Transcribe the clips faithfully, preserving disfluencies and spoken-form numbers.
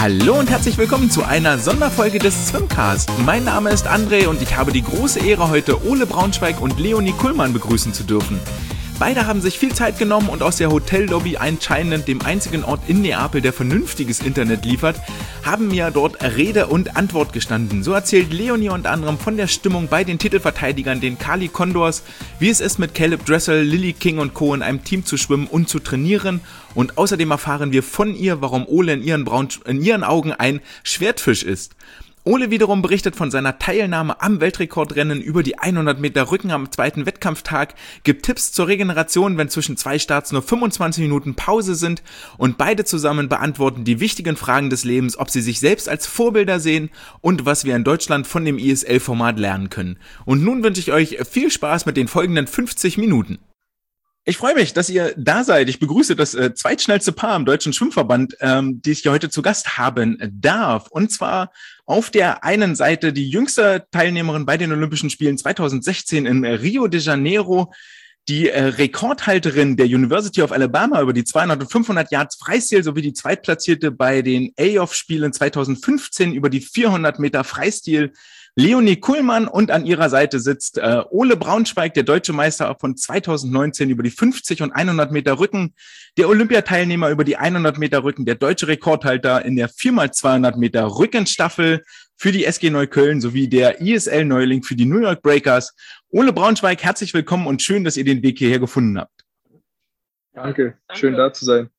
Hallo und herzlich willkommen zu einer Sonderfolge des Swimcast. Mein Name ist André und ich habe die große Ehre, heute Ole Braunschweig und Leonie Kullmann begrüßen zu dürfen. Beide haben sich viel Zeit genommen und aus der Hotellobby, anscheinend dem einzigen Ort in Neapel, der vernünftiges Internet liefert, haben mir dort Rede und Antwort gestanden. So erzählt Leonie unter anderem von der Stimmung bei den Titelverteidigern, den Cali Condors, wie es ist, mit Caleb Dressel, Lily King und Co. in einem Team zu schwimmen und zu trainieren. Und außerdem erfahren wir von ihr, warum Ole in ihren, Braun- in ihren Augen ein Schwertfisch ist. Ole wiederum berichtet von seiner Teilnahme am Weltrekordrennen über die hundert Meter Rücken am zweiten Wettkampftag, gibt Tipps zur Regeneration, wenn zwischen zwei Starts nur fünfundzwanzig Minuten Pause sind, und beide zusammen beantworten die wichtigen Fragen des Lebens, ob sie sich selbst als Vorbilder sehen und was wir in Deutschland von dem I S L-Format lernen können. Und nun wünsche ich euch viel Spaß mit den folgenden fünfzig Minuten. Ich freue mich, dass ihr da seid. Ich begrüße das äh, zweitschnellste Paar im Deutschen Schwimmverband, ähm, die ich hier heute zu Gast haben darf. Und zwar auf der einen Seite die jüngste Teilnehmerin bei den Olympischen Spielen zweitausendsechzehn in Rio de Janeiro, die äh, Rekordhalterin der University of Alabama über die zweihundert und fünfhundert Yards Freistil sowie die Zweitplatzierte bei den A O F-Spielen zweitausendfünfzehn über die vierhundert Meter Freistil, Leonie Kullmann, und an ihrer Seite sitzt äh, Ole Braunschweig, der deutsche Meister von zweitausendneunzehn über die fünfzig und hundert Meter Rücken, der Olympiateilnehmer über die hundert Meter Rücken, der deutsche Rekordhalter in der vier mal zweihundert Meter Rückenstaffel für die S G Neukölln sowie der I S L-Neuling für die New York Breakers. Ole Braunschweig, herzlich willkommen und schön, dass ihr den Weg hierher gefunden habt. Danke, schön da zu sein.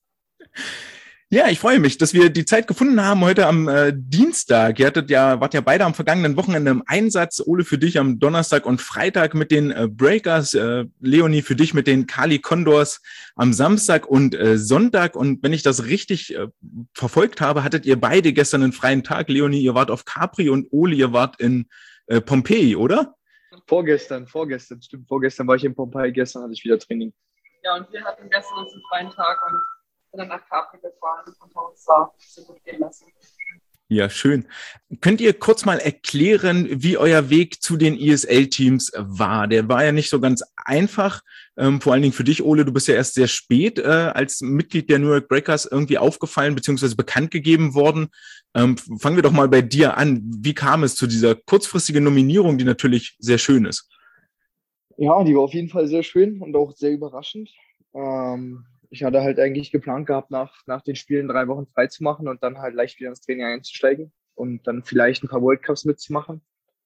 Ja, ich freue mich, dass wir die Zeit gefunden haben heute am äh, Dienstag. Ihr hattet ja, wart ja beide am vergangenen Wochenende im Einsatz. Ole für dich am Donnerstag und Freitag mit den äh, Breakers, äh, Leonie für dich mit den Cali Condors am Samstag und äh, Sonntag. Und wenn ich das richtig äh, verfolgt habe, hattet ihr beide gestern einen freien Tag. Leonie, ihr wart auf Capri und Ole, ihr wart in äh, Pompeji, oder? Vorgestern, vorgestern, stimmt, vorgestern war ich in Pompeji, gestern hatte ich wieder Training. Ja, und wir hatten gestern uns einen freien Tag und sind dann nach Capri gefahren und haben uns da so gut gehen lassen. Ja, schön. Könnt ihr kurz mal erklären, wie euer Weg zu den I S L-Teams war? Der war ja nicht so ganz einfach, ähm, vor allen Dingen für dich, Ole. Du bist ja erst sehr spät äh, als Mitglied der New York Breakers irgendwie aufgefallen bzw. bekannt gegeben worden. Ähm, fangen wir doch mal bei dir an. Wie kam es zu dieser kurzfristigen Nominierung, die natürlich sehr schön ist? Ja, die war auf jeden Fall sehr schön und auch sehr überraschend. Ähm, ich hatte halt eigentlich geplant gehabt, nach, nach den Spielen drei Wochen frei zu machen und dann halt leicht wieder ins Training einzusteigen und dann vielleicht ein paar World Cups mitzumachen.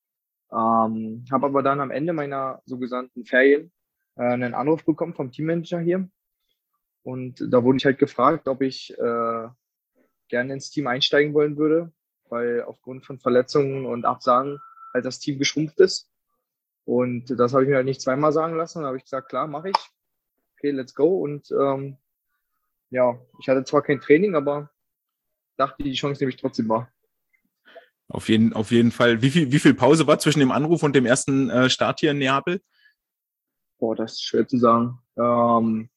Ähm, habe aber dann am Ende meiner sogenannten Ferien äh, einen Anruf bekommen vom Teammanager hier. Und da wurde ich halt gefragt, ob ich äh, gerne ins Team einsteigen wollen würde, weil aufgrund von Verletzungen und Absagen halt das Team geschrumpft ist. Und das habe ich mir halt nicht zweimal sagen lassen. Da habe ich gesagt, klar, mache ich. Okay, let's go. Und ähm, ja, ich hatte zwar kein Training, aber dachte, die Chance nehme ich trotzdem wahr. Auf jeden, auf jeden Fall. Wie viel, wie viel Pause war zwischen dem Anruf und dem ersten äh, Start hier in Neapel? Boah, das ist schwer zu sagen. Ähm,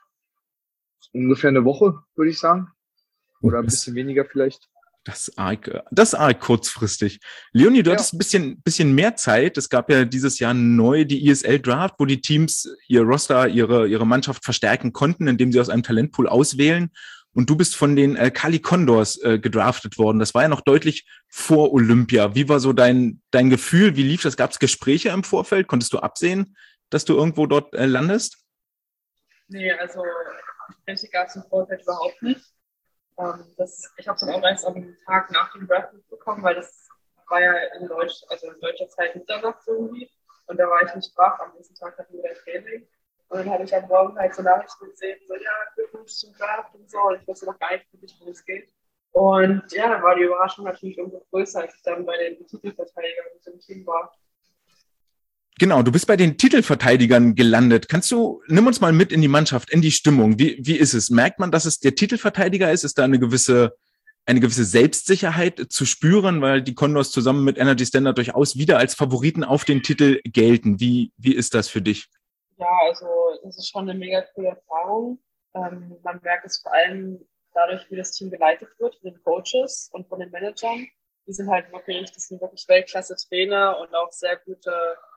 ungefähr eine Woche, würde ich sagen. Oder ein bisschen weniger vielleicht. Das ist arg, das ist arg kurzfristig. Leonie, du Ja. hattest ein bisschen, bisschen mehr Zeit. Es gab ja dieses Jahr neu die I S L-Draft, wo die Teams ihr Roster, ihre, ihre Mannschaft verstärken konnten, indem sie aus einem Talentpool auswählen. Und du bist von den äh, Cali Condors äh, gedraftet worden. Das war ja noch deutlich vor Olympia. Wie war so dein, dein Gefühl? Wie lief das? Gab es Gespräche im Vorfeld? Konntest du absehen, dass du irgendwo dort äh, landest? Nee, also Gespräche gab es im Vorfeld überhaupt nicht. Ähm, das, ich habe dann auch erst am Tag nach dem Draft mitbekommen, weil das war ja in Deutsch, also in deutscher Zeit Mitternacht irgendwie. Und da war ich nicht wach. Am nächsten Tag hatten wir dann Training. Und dann habe ich am Morgen halt so Nachrichten gesehen, so, ja, Glückwunsch zum Draft und so. Und ich wusste noch gar nicht wirklich, worum es geht. Und ja, dann war die Überraschung natürlich umso größer, als ich dann bei den Titelverteidigern mit dem Team war. Genau, du bist bei den Titelverteidigern gelandet. Kannst du, nimm uns mal mit in die Mannschaft, in die Stimmung. Wie, wie ist es? Merkt man, dass es der Titelverteidiger ist? Ist da eine gewisse, eine gewisse Selbstsicherheit zu spüren, weil die Condors zusammen mit Energy Standard durchaus wieder als Favoriten auf den Titel gelten? Wie, wie ist das für dich? Ja, also das ist schon eine mega coole Erfahrung. Ähm, man merkt es vor allem dadurch, wie das Team geleitet wird, von den Coaches und von den Managern. Die sind halt wirklich, das sind wirklich Weltklasse-Trainer und auch sehr gute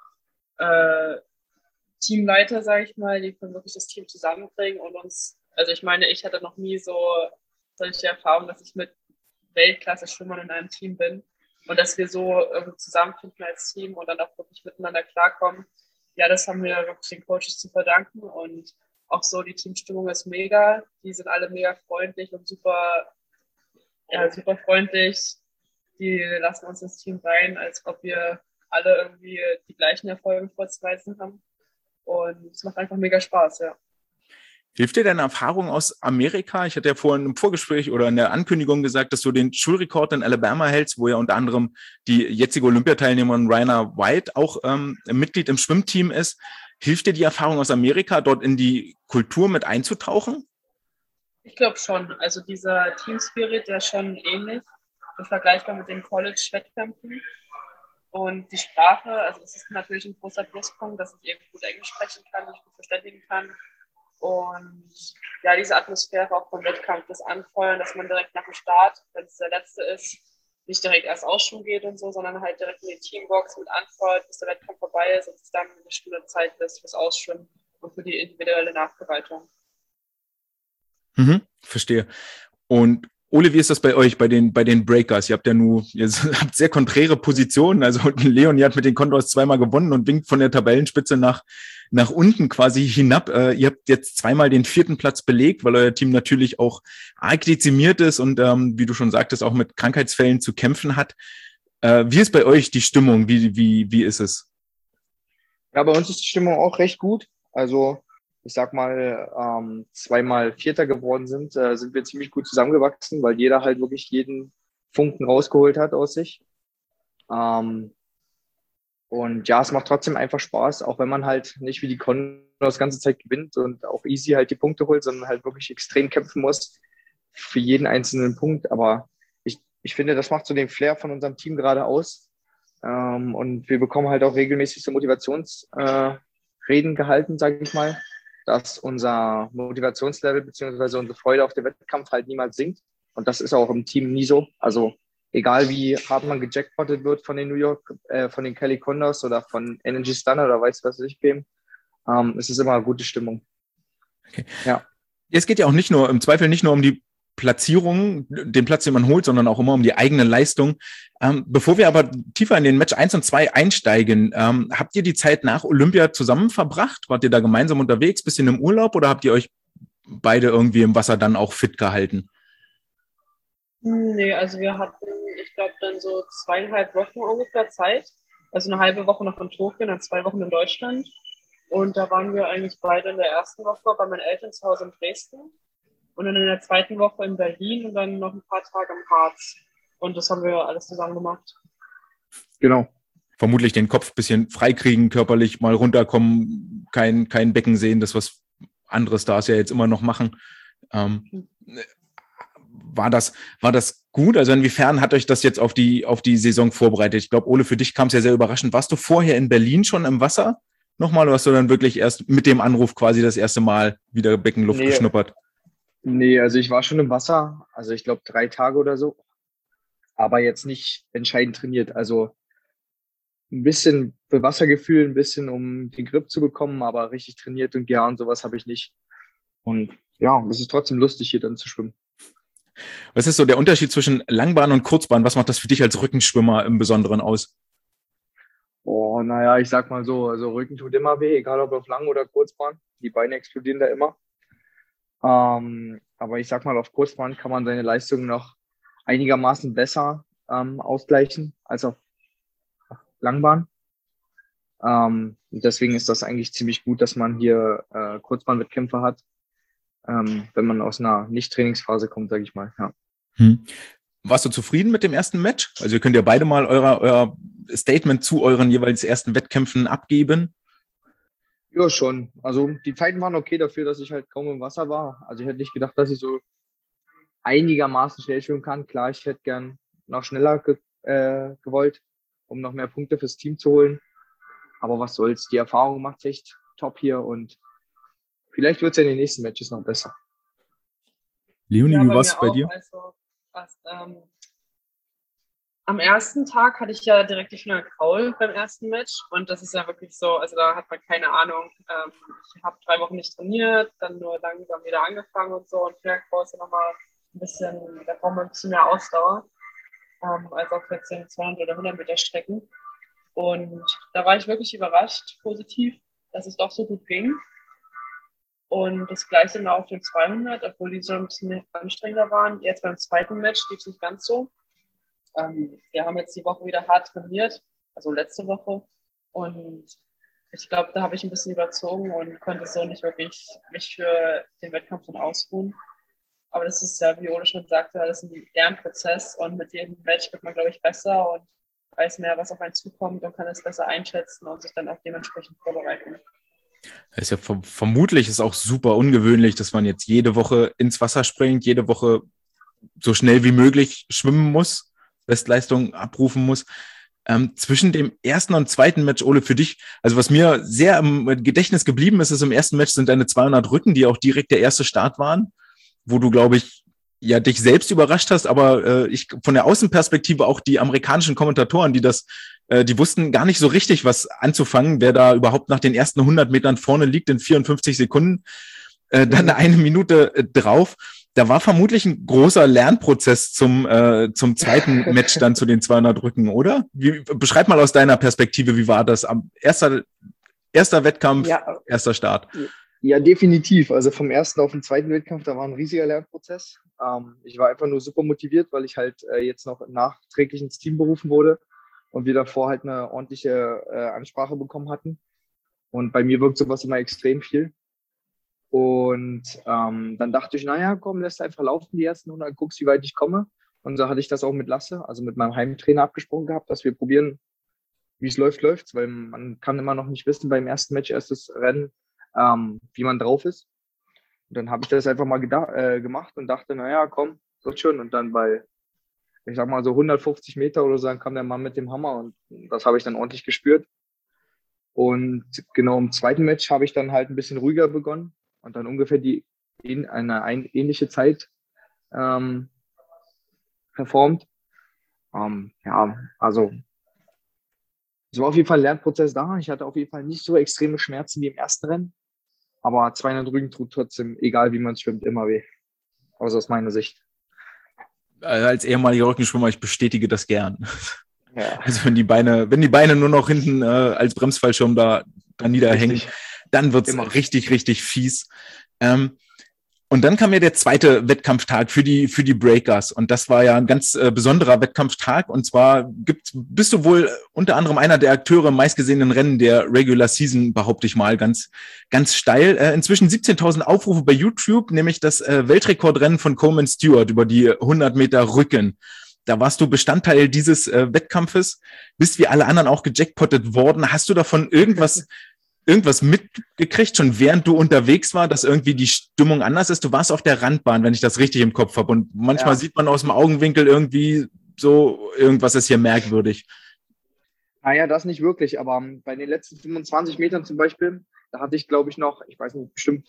äh, Teamleiter, sage ich mal, die können wirklich das Team zusammenbringen und uns, also ich meine, ich hatte noch nie so solche Erfahrungen, dass ich mit Weltklasse-Schwimmern in einem Team bin und dass wir so irgendwie zusammenfinden als Team und dann auch wirklich miteinander klarkommen. Ja, das haben wir wirklich den Coaches zu verdanken und auch so die Teamstimmung ist mega. Die sind alle mega freundlich und super, ja, super freundlich. Die lassen uns ins Team rein, als ob wir alle irgendwie die gleichen Erfolge vorzuweisen haben. Und es macht einfach mega Spaß, ja. Hilft dir deine Erfahrung aus Amerika? Ich hatte ja vorhin im Vorgespräch oder in der Ankündigung gesagt, dass du den Schulrekord in Alabama hältst, wo ja unter anderem die jetzige Olympiateilnehmerin Raina White auch ähm, Mitglied im Schwimmteam ist. Hilft dir die Erfahrung aus Amerika, dort in die Kultur mit einzutauchen? Ich glaube schon. Also dieser Team Spirit, der ist schon ähnlich. Das vergleichbar mit den College-Wettkämpfen. Und die Sprache, also es ist natürlich ein großer Pluspunkt, dass ich eben gut Englisch sprechen kann, mich gut verständigen kann. Und ja, diese Atmosphäre auch vom Wettkampf, das Anfeuern, dass man direkt nach dem Start, wenn es der letzte ist, nicht direkt erst ausschwimmen geht und so, sondern halt direkt in die Teambox mit anfeuert, bis der Wettkampf vorbei ist und es dann eine Stunde Zeit lässt fürs Ausschwimmen und für die individuelle Nachbereitung. Mhm, verstehe. Und Ole, wie ist das bei euch, bei den, bei den Breakers? Ihr habt ja nur, ihr habt sehr konträre Positionen. Also Leonie hat mit den Condors zweimal gewonnen und winkt von der Tabellenspitze nach, nach unten quasi hinab. Äh, ihr habt jetzt zweimal den vierten Platz belegt, weil euer Team natürlich auch arg dezimiert ist und, ähm, wie du schon sagtest, auch mit Krankheitsfällen zu kämpfen hat. Äh, wie ist bei euch die Stimmung? Wie, wie, wie ist es? Ja, bei uns ist die Stimmung auch recht gut. Also ich sag mal, ähm, zweimal Vierter geworden sind, äh, sind wir ziemlich gut zusammengewachsen, weil jeder halt wirklich jeden Funken rausgeholt hat aus sich. Ähm, und ja, es macht trotzdem einfach Spaß, auch wenn man halt nicht wie die Condors das ganze Zeit gewinnt und auch easy halt die Punkte holt, sondern halt wirklich extrem kämpfen muss für jeden einzelnen Punkt. Aber ich, ich finde, das macht so den Flair von unserem Team gerade aus. Ähm, und wir bekommen halt auch regelmäßig so Motivationsreden äh, gehalten, sage ich mal, dass unser Motivationslevel beziehungsweise unsere Freude auf den Wettkampf halt niemals sinkt. Und das ist auch im Team nie so. Also egal wie hart man gejackpottet wird von den New York, äh, von den Kelly Condors oder von Energy Stunner oder weiß was ich wem, ähm, es ist immer eine gute Stimmung. Okay. Ja. Es geht ja auch nicht nur, im Zweifel nicht nur um die Platzierung, den Platz, den man holt, sondern auch immer um die eigene Leistung. Ähm, bevor wir aber tiefer in den Match eins und zwei einsteigen, ähm, habt ihr die Zeit nach Olympia zusammen verbracht? Wart ihr da gemeinsam unterwegs, bisschen im Urlaub oder habt ihr euch beide irgendwie im Wasser dann auch fit gehalten? Nee, also wir hatten, ich glaube, dann so zweieinhalb Wochen ungefähr Zeit. Also eine halbe Woche noch in Tokio, dann zwei Wochen in Deutschland. Und da waren wir eigentlich beide in der ersten Woche bei meinen Eltern zu Hause in Dresden. Und dann in der zweiten Woche in Berlin und dann noch ein paar Tage im Harz. Und das haben wir alles zusammen gemacht. Genau. Vermutlich den Kopf ein bisschen freikriegen, körperlich mal runterkommen, kein, kein Becken sehen, das was andere Stars ja jetzt immer noch machen. Ähm, war das, war das gut? Also inwiefern hat euch das jetzt auf die, auf die Saison vorbereitet? Ich glaube, Ole, für dich kam es ja sehr überraschend. Warst du vorher in Berlin schon im Wasser nochmal oder hast du dann wirklich erst mit dem Anruf quasi das erste Mal wieder Beckenluft Nee. geschnuppert? Nee, also ich war schon im Wasser, also ich glaube drei Tage oder so, aber jetzt nicht entscheidend trainiert. Also ein bisschen für Wassergefühl, ein bisschen um den Grip zu bekommen, aber richtig trainiert und gern, sowas habe ich nicht. Und ja, es ist trotzdem lustig, hier dann zu schwimmen. Was ist so der Unterschied zwischen Langbahn und Kurzbahn? Was macht das für dich als Rückenschwimmer im Besonderen aus? Oh, naja, ich sag mal so, also Rücken tut immer weh, egal ob auf Lang- oder Kurzbahn. Die Beine explodieren da immer. Ähm, aber ich sag mal, auf Kurzbahn kann man seine Leistung noch einigermaßen besser ähm, ausgleichen als auf Langbahn. Ähm, deswegen ist das eigentlich ziemlich gut, dass man hier äh, Kurzbahnwettkämpfe hat, ähm, wenn man aus einer Nicht-Trainingsphase kommt, sage ich mal. Ja. Hm. Warst du zufrieden mit dem ersten Match? Also ihr könnt ja beide mal euer, euer Statement zu euren jeweils ersten Wettkämpfen abgeben. Ja, schon. Also die Zeiten waren okay dafür, dass ich halt kaum im Wasser war. Also ich hätte nicht gedacht, dass ich so einigermaßen schnell schwimmen kann. Klar, ich hätte gern noch schneller ge äh, gewollt, um noch mehr Punkte fürs Team zu holen. Aber was soll's, die Erfahrung macht echt top hier und vielleicht wird es ja in den nächsten Matches noch besser. Leonie, ja, wie bei war es bei auch, dir? Also, was, ähm, am ersten Tag hatte ich ja direkt die Final Kraul beim ersten Match und das ist ja wirklich so, also da hat man keine Ahnung. Ähm, ich habe drei Wochen nicht trainiert, dann nur langsam wieder angefangen und so und Final Kraul ist ja nochmal ein bisschen, da braucht man ein bisschen mehr Ausdauer, ähm, als auf jetzt den zweihundert oder hundert Meter Strecken. Und da war ich wirklich überrascht, positiv, dass es doch so gut ging. Und das Gleiche dann auf den zweihundert, obwohl die so ein bisschen anstrengender waren. Jetzt beim zweiten Match lief es nicht ganz so. Ähm, wir haben jetzt die Woche wieder hart trainiert, also letzte Woche. Und ich glaube, da habe ich ein bisschen überzogen und konnte so nicht wirklich mich für den Wettkampf dann ausruhen. Aber das ist ja, wie Ole schon sagte, das ist ein Lernprozess und mit jedem Match wird man, glaube ich, besser und weiß mehr, was auf einen zukommt und kann es besser einschätzen und sich dann auch dementsprechend vorbereiten. Das ist ja ver- vermutlich ist auch super ungewöhnlich, dass man jetzt jede Woche ins Wasser springt, jede Woche so schnell wie möglich schwimmen muss, Bestleistung abrufen muss. Ähm, zwischen dem ersten und zweiten Match, Ole, für dich, also was mir sehr im Gedächtnis geblieben ist, ist im ersten Match sind deine zweihundert Rücken, die auch direkt der erste Start waren, wo du, glaube ich, ja dich selbst überrascht hast, aber äh, ich von der Außenperspektive auch die amerikanischen Kommentatoren, die das, äh, die wussten gar nicht so richtig, was anzufangen, wer da überhaupt nach den ersten hundert Metern vorne liegt in vierundfünfzig Sekunden, äh, dann eine Minute äh, drauf. Da war vermutlich ein großer Lernprozess zum äh, zum zweiten Match dann zu den zweihundert Rücken, oder? Wie, beschreib mal aus deiner Perspektive, wie war das? Am erster erster Wettkampf, Ja, erster Start. ja, definitiv. Also vom ersten auf den zweiten Wettkampf, da war ein riesiger Lernprozess. Ähm, ich war einfach nur super motiviert, weil ich halt äh, jetzt noch nachträglich ins Team berufen wurde und wir davor halt eine ordentliche äh, Ansprache bekommen hatten. Und bei mir wirkt sowas immer extrem viel. Und ähm, dann dachte ich, naja, komm, lässt einfach laufen die ersten hundert, guckst, wie weit ich komme. Und so hatte ich das auch mit Lasse, also mit meinem Heimtrainer abgesprochen gehabt, dass wir probieren, wie es läuft, läuft's, weil man kann immer noch nicht wissen beim ersten Match, erstes Rennen, ähm, wie man drauf ist. Und dann habe ich das einfach mal geda- äh, gemacht und dachte, naja, komm, wird schon. Und dann bei, ich sag mal so hundertfünfzig Meter oder so, dann kam der Mann mit dem Hammer und das habe ich dann ordentlich gespürt. Und genau im zweiten Match habe ich dann halt ein bisschen ruhiger begonnen und dann ungefähr die in eine ein, ähnliche Zeit ähm, performt. Ähm, ja, also es war auf jeden Fall ein Lernprozess da. Ich hatte auf jeden Fall nicht so extreme Schmerzen wie im ersten Rennen, aber zweihundert Rügen tut trotzdem, egal wie man schwimmt, immer weh. Also aus meiner Sicht. Als ehemaliger Rückenschwimmer, ich bestätige das gern. Ja. Also wenn die Beine, wenn die Beine nur noch hinten äh, als Bremsfallschirm da, da niederhängen, Richtig. dann wird's Immer. richtig, richtig fies. Ähm, und dann kam ja der zweite Wettkampftag für die für die Breakers und das war ja ein ganz äh, besonderer Wettkampftag und zwar gibt's, bist du wohl unter anderem einer der Akteure im meistgesehenen Rennen der Regular Season, behaupte ich mal, ganz ganz steil. Äh, inzwischen siebzehntausend Aufrufe bei YouTube, nämlich das äh, Weltrekordrennen von Coleman Stewart über die hundert Meter Rücken. Da warst du Bestandteil dieses äh, Wettkampfes, bist wie alle anderen auch gejackpottet worden. Hast du davon irgendwas irgendwas mitgekriegt, schon während du unterwegs war, dass irgendwie die Stimmung anders ist? Du warst auf der Randbahn, wenn ich das richtig im Kopf habe. Und manchmal Ja. sieht man aus dem Augenwinkel irgendwie so, irgendwas ist hier merkwürdig. Naja, das nicht wirklich, aber ähm, bei den letzten fünfundzwanzig Metern zum Beispiel, da hatte ich, glaube ich, noch, ich weiß nicht, bestimmt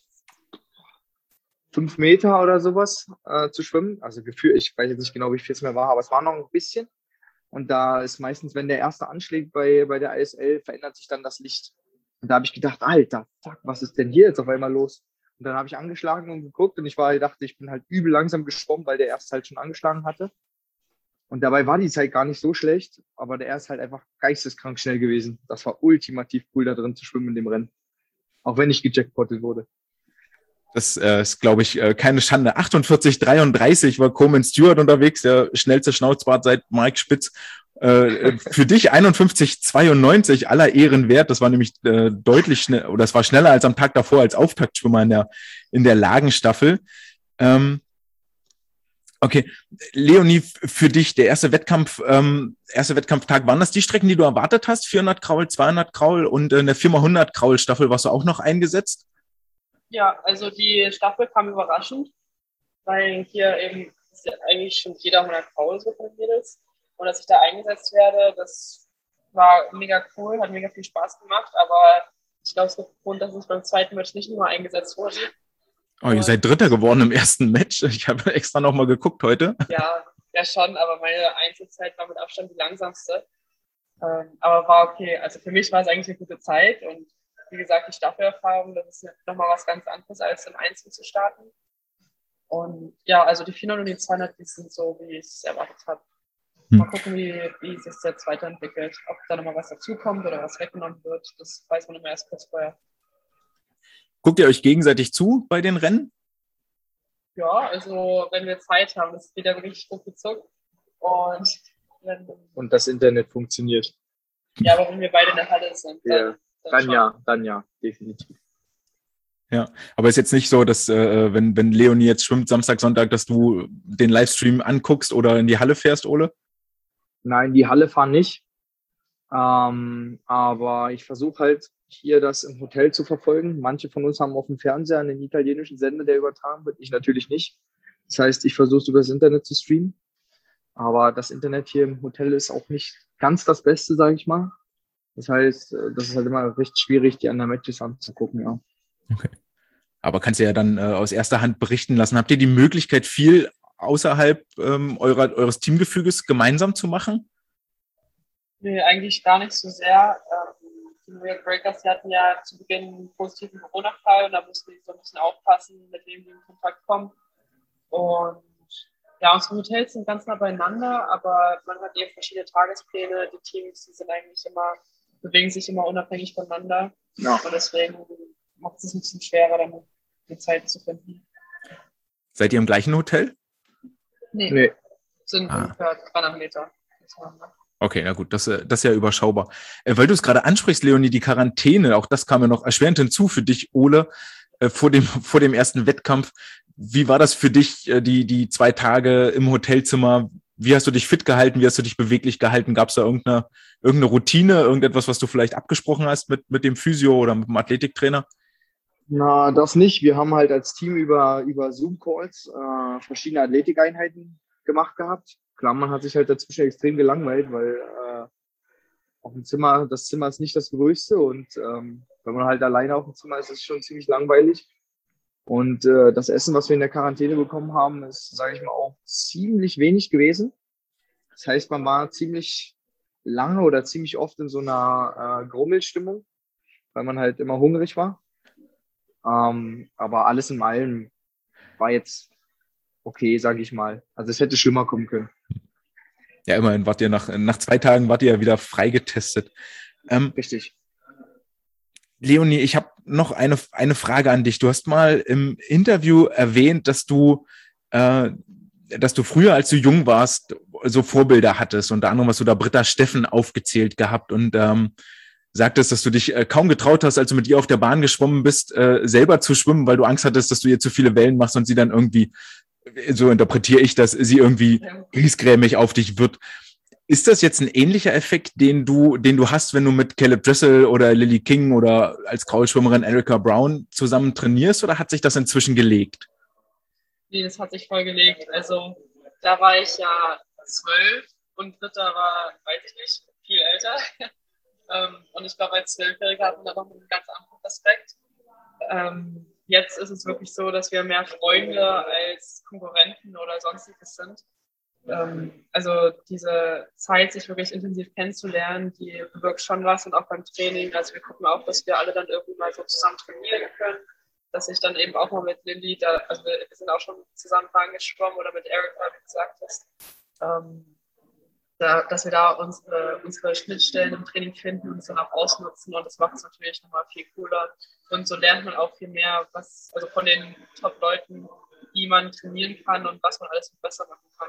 fünf Meter oder sowas äh, zu schwimmen. Also Gefühl, ich weiß jetzt nicht genau, wie viel es mehr war, aber es war noch ein bisschen. Und da ist meistens, wenn der erste anschlägt bei, bei der I S L, verändert sich dann das Licht. Und da habe ich gedacht, Alter, fuck, was ist denn hier jetzt auf einmal los? Und dann habe ich angeschlagen und geguckt und ich war, ich dachte, ich bin halt übel langsam geschwommen, weil der erste halt schon angeschlagen hatte. Und dabei war die Zeit gar nicht so schlecht, aber der erste halt einfach geisteskrank schnell gewesen. Das war ultimativ cool, da drin zu schwimmen in dem Rennen. Auch wenn ich gejackpottet wurde. Das äh, ist, glaube ich, äh, keine Schande. achtundvierzig dreiunddreißig war Coleman Stewart unterwegs, der schnellste Schnauzbart seit Mike Spitz. Äh, für dich einundfünfzig zweiundneunzig, aller Ehren wert. Das war nämlich äh, deutlich schnell, oder das war schneller als am Tag davor als Auftaktschwimmer in der, in der Lagenstaffel. Ähm, okay, Leonie, für dich der erste Wettkampf, ähm, erste Wettkampftag, waren das die Strecken, die du erwartet hast? vierhundert Kraul, zweihundert Kraul und in der vier mal hundert Kraul Staffel warst du auch noch eingesetzt? Ja, also die Staffel kam überraschend, weil hier eben ist ja eigentlich schon jeder hundert Kraul so von Mädels. Und dass ich da eingesetzt werde, das war mega cool, hat mega viel Spaß gemacht, aber ich glaube, es gibt einen Grund, dass es beim zweiten Match nicht nur eingesetzt wurde. Oh, ihr seid Dritter geworden im ersten Match. Ich habe extra nochmal geguckt heute. Ja, ja schon, aber meine Einzelzeit war mit Abstand die langsamste. Ähm, aber war okay. Also für mich war es eigentlich eine gute Zeit und wie gesagt, die Staffelerfahrung, das ist nochmal was ganz anderes, als im Einzel zu starten. Und ja, also die vierhundert und die zweihundert, die sind so, wie ich es erwartet habe. Hm. Mal gucken, wie, wie sich das jetzt weiterentwickelt. Ob da nochmal was dazukommt oder was weggenommen wird, das weiß man immer erst kurz vorher. Guckt ihr euch gegenseitig zu bei den Rennen? Ja, also wenn wir Zeit haben, das geht ja wirklich ruckzuck. Und, wenn, und das Internet funktioniert. Ja, aber wenn wir beide in der Halle sind, dann, ja. dann, dann ja, dann ja, definitiv. Ja, aber ist jetzt nicht so, dass äh, wenn, wenn Leonie jetzt schwimmt Samstag, Sonntag, dass du den Livestream anguckst oder in die Halle fährst, Ole? Nein, die Halle fahren nicht. Ähm, aber ich versuche halt hier das im Hotel zu verfolgen. Manche von uns haben auf dem Fernseher einen italienischen Sender, der übertragen wird. Ich natürlich nicht. Das heißt, ich versuche es über das Internet zu streamen. Aber das Internet hier im Hotel ist auch nicht ganz das Beste, sage ich mal. Das heißt, das ist halt immer recht schwierig, die anderen Matches anzugucken, ja. Okay. Aber kannst du ja dann äh, aus erster Hand berichten lassen. Habt ihr die Möglichkeit, viel außerhalb ähm, eurer, eures Teamgefüges gemeinsam zu machen? Nee, eigentlich gar nicht so sehr. Ähm, die New York Breakers, die hatten ja zu Beginn einen positiven Corona-Fall und da mussten die so ein bisschen aufpassen, mit wem die in Kontakt kommen. Und ja, unsere Hotels sind ganz nah beieinander, aber man hat eben verschiedene Tagespläne. Die Teams, die sind eigentlich immer, bewegen sich immer unabhängig voneinander. Ja. Und deswegen macht es ein bisschen schwerer, dann die Zeit zu finden. Seid ihr im gleichen Hotel? Nee. nee. Sind ah. ungefähr dreihundert Meter. Okay, na gut, das, das ist ja überschaubar. Äh, weil du es gerade ansprichst, Leonie, die Quarantäne, auch das kam ja noch erschwerend hinzu für dich, Ole, äh, vor dem, vor dem ersten Wettkampf. Wie war das für dich, äh, die, die zwei Tage im Hotelzimmer? Wie hast du dich fit gehalten? Wie hast du dich beweglich gehalten? Gab es da irgendeine, irgendeine Routine, irgendetwas, was du vielleicht abgesprochen hast mit, mit dem Physio oder mit dem Athletiktrainer? Na, das nicht. Wir haben halt als Team über, über Zoom-Calls äh, verschiedene Athletikeinheiten gemacht gehabt. Klar, man hat sich halt dazwischen extrem gelangweilt, weil äh, auf dem Zimmer, das Zimmer ist nicht das größte und ähm, wenn man halt alleine auf dem Zimmer ist, ist es schon ziemlich langweilig. Und äh, das Essen, was wir in der Quarantäne bekommen haben, ist, sage ich mal, auch ziemlich wenig gewesen. Das heißt, man war ziemlich lange oder ziemlich oft in so einer äh, Grummelstimmung, weil man halt immer hungrig war. Ähm, aber alles in allem war jetzt okay, sage ich mal. Also es hätte schlimmer kommen können. Ja, immerhin wart ihr nach, nach zwei Tagen wart ihr ja wieder freigetestet. Ähm, Richtig. Leonie, ich habe noch eine, eine Frage an dich. Du hast mal im Interview erwähnt, dass du, äh, dass du früher, als du jung warst, so Vorbilder hattest. Unter anderem hast du da Britta Steffen aufgezählt gehabt und ähm, sagtest, dass du dich äh, kaum getraut hast, als du mit ihr auf der Bahn geschwommen bist, äh, selber zu schwimmen, weil du Angst hattest, dass du ihr zu viele Wellen machst und sie dann irgendwie, so interpretiere ich das, sie irgendwie griesgrämig auf dich wird. Ist das jetzt ein ähnlicher Effekt, den du, den du hast, wenn du mit Caleb Dressel oder Lily King oder als Kraulschwimmerin Erica Brown zusammen trainierst, oder hat sich das inzwischen gelegt? Nee, das hat sich voll gelegt. Also da war ich ja zwölf und Britta war, weiß ich nicht, viel älter. ähm, und ich glaube, als Zwölfjährige hatten wir noch einen ganz anderen Aspekt. Ähm, jetzt ist es wirklich so, dass wir mehr Freunde als Konkurrenten oder sonstiges sind. Ähm, also diese Zeit, sich wirklich intensiv kennenzulernen, die bewirkt schon was und auch beim Training. Also wir gucken auch, dass wir alle dann irgendwie mal so zusammen trainieren können, dass ich dann eben auch mal mit Lilly, da, also wir sind auch schon zusammen Bahn geschwommen oder mit Erica, wie du gesagt hast, ähm, da, dass wir da unsere, unsere Schnittstellen im Training finden und es dann auch ausnutzen und das macht es natürlich nochmal viel cooler und so lernt man auch viel mehr, was, also von den Top-Leuten, wie man trainieren kann und was man alles besser machen kann.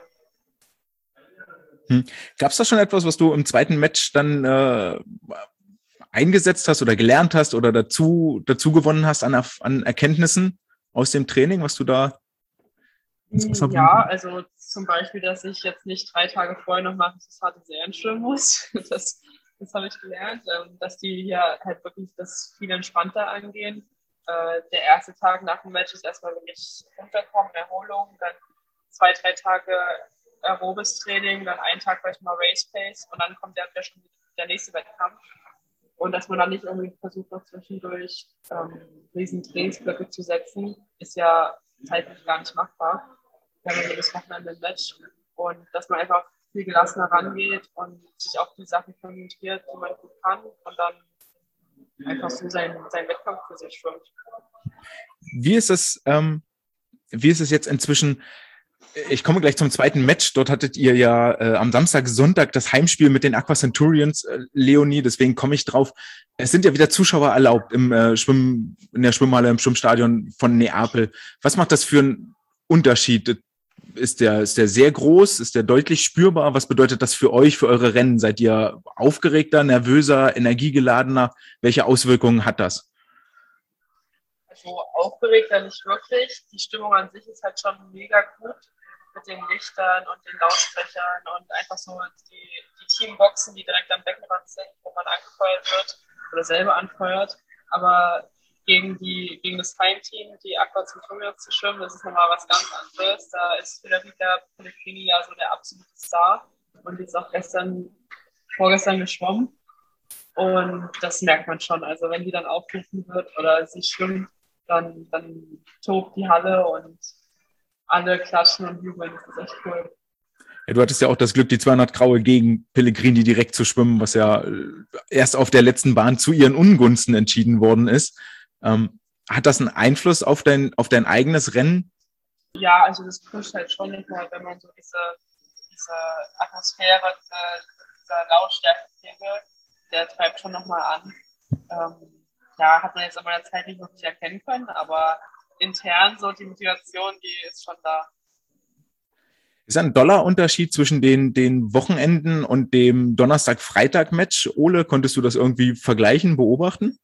Hm. Gab es da schon etwas, was du im zweiten Match dann äh, eingesetzt hast oder gelernt hast oder dazu, dazu gewonnen hast an, an Erkenntnissen aus dem Training, was du da ins Wasser bringen Ja, also zum Beispiel, dass ich jetzt nicht drei Tage vorher noch nach das harte Serien schwimmen muss. Das, das habe ich gelernt, dass die hier halt wirklich das viel entspannter angehen. Der erste Tag nach dem Match ist erstmal wirklich runterkommen, Erholung, dann zwei, drei Tage aerobes Training, dann einen Tag vielleicht mal Race Pace und dann kommt ja schon der nächste Wettkampf. Und dass man dann nicht irgendwie versucht, noch zwischendurch ähm, riesen Trainingsblöcke zu setzen, ist ja zeitlich gar nicht machbar. Wir haben ja jedes Wochenende ein Match. Und dass man einfach viel gelassener rangeht und sich auf die Sachen konzentriert, die man gut kann und dann einfach so seinen, seinen Wettkampf für sich schwimmt. Wie ist es, ähm, wie ist es jetzt inzwischen? Ich komme gleich zum zweiten Match. Dort hattet ihr ja äh, am Samstag, Sonntag das Heimspiel mit den Aqua Centurions, äh, Leonie. Deswegen komme ich drauf. Es sind ja wieder Zuschauer erlaubt im äh, Schwimmen, in der Schwimmhalle, im Schwimmstadion von Neapel. Was macht das für einen Unterschied? Ist der, ist der sehr groß? Ist der deutlich spürbar? Was bedeutet das für euch, für eure Rennen? Seid ihr aufgeregter, nervöser, energiegeladener? Welche Auswirkungen hat das? Also aufgeregter nicht wirklich. Die Stimmung an sich ist halt schon mega gut mit den Lichtern und den Lautsprechern und einfach so die, die Teamboxen, die direkt am Beckenrand sind, wo man angefeuert wird oder selber anfeuert. Aber gegen die gegen das Feindteam, die Aqua Centurions zu schwimmen, das ist nochmal was ganz anderes. Da ist Federica Pellegrini ja so der absolute Star und die ist auch gestern, vorgestern geschwommen. Und das merkt man schon. Also wenn die dann aufgerufen wird oder sie schwimmt, dann, dann tobt die Halle und alle klatschen und jubeln. Das ist echt cool. Ja, du hattest ja auch das Glück, die zweihundert Graue gegen Pellegrini direkt zu schwimmen, was ja erst auf der letzten Bahn zu ihren Ungunsten entschieden worden ist. Ähm, hat das einen Einfluss auf dein, auf dein eigenes Rennen? Ja, also das pusht halt schon nochmal, wenn man so diese, diese Atmosphäre, diese, diese Lautstärke, der treibt schon nochmal an. Ähm, ja, hat man jetzt in meiner Zeit nicht wirklich erkennen können, aber intern so die Motivation, die ist schon da. Ist ein Dollarunterschied zwischen den, den Wochenenden und dem Donnerstag-Freitag-Match? Ole, konntest du das irgendwie vergleichen, beobachten?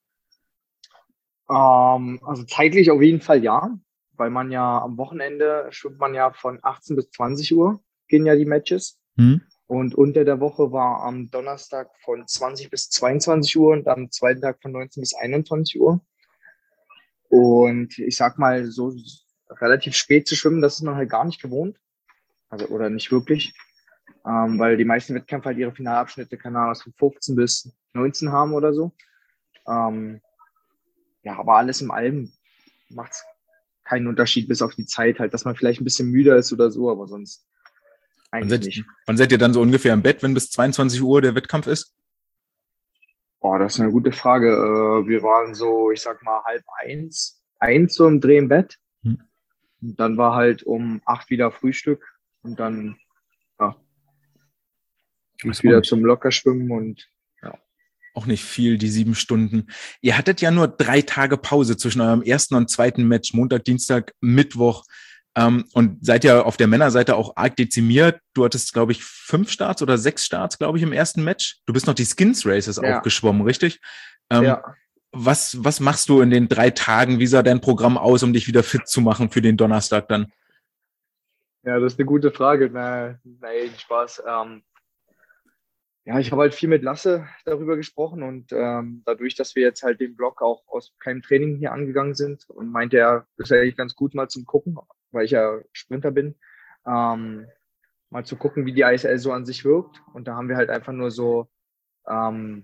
Ähm, also zeitlich auf jeden Fall ja, weil man ja am Wochenende schwimmt man ja von achtzehn bis zwanzig Uhr, gehen ja die Matches. Hm. Und unter der Woche war am Donnerstag von zwanzig bis zweiundzwanzig Uhr und am zweiten Tag von neunzehn bis einundzwanzig Uhr. Und ich sag mal, so relativ spät zu schwimmen, das ist man halt gar nicht gewohnt. Also, oder nicht wirklich. Ähm, weil die meisten Wettkämpfe halt ihre Finalabschnitte, keine Ahnung, von fünfzehn bis neunzehn haben oder so. Ähm, ja, aber alles im Allem macht es keinen Unterschied, bis auf die Zeit halt, dass man vielleicht ein bisschen müder ist oder so, aber sonst eigentlich wann seid, nicht. Wann seid ihr dann so ungefähr im Bett, wenn bis zweiundzwanzig Uhr der Wettkampf ist? Boah, das ist eine gute Frage. Wir waren so, ich sag mal, halb eins, eins so im Dreh im Bett. Hm. Und dann war halt um acht wieder Frühstück und dann ja, ging es wieder zum Lockerschwimmen und ja. Auch nicht viel, die sieben Stunden. Ihr hattet ja nur drei Tage Pause zwischen eurem ersten und zweiten Match, Montag, Dienstag, Mittwoch. Ähm, und seid ja auf der Männerseite auch arg dezimiert. Du hattest, glaube ich, fünf Starts oder sechs Starts, glaube ich, im ersten Match. Du bist noch die Skins Races ja. auch geschwommen, richtig? Ähm, ja. Was, was machst du in den drei Tagen? Wie sah dein Programm aus, um dich wieder fit zu machen für den Donnerstag dann? Ja, das ist eine gute Frage. Nein, nein, Spaß. Ähm, ja, ich habe halt viel mit Lasse darüber gesprochen und ähm, dadurch, dass wir jetzt halt den Block auch aus keinem Training hier angegangen sind und meinte er, das ist eigentlich ganz gut mal zum Gucken, weil ich ja Sprinter bin, ähm, mal zu gucken, wie die I S L so an sich wirkt. Und da haben wir halt einfach nur so, ähm,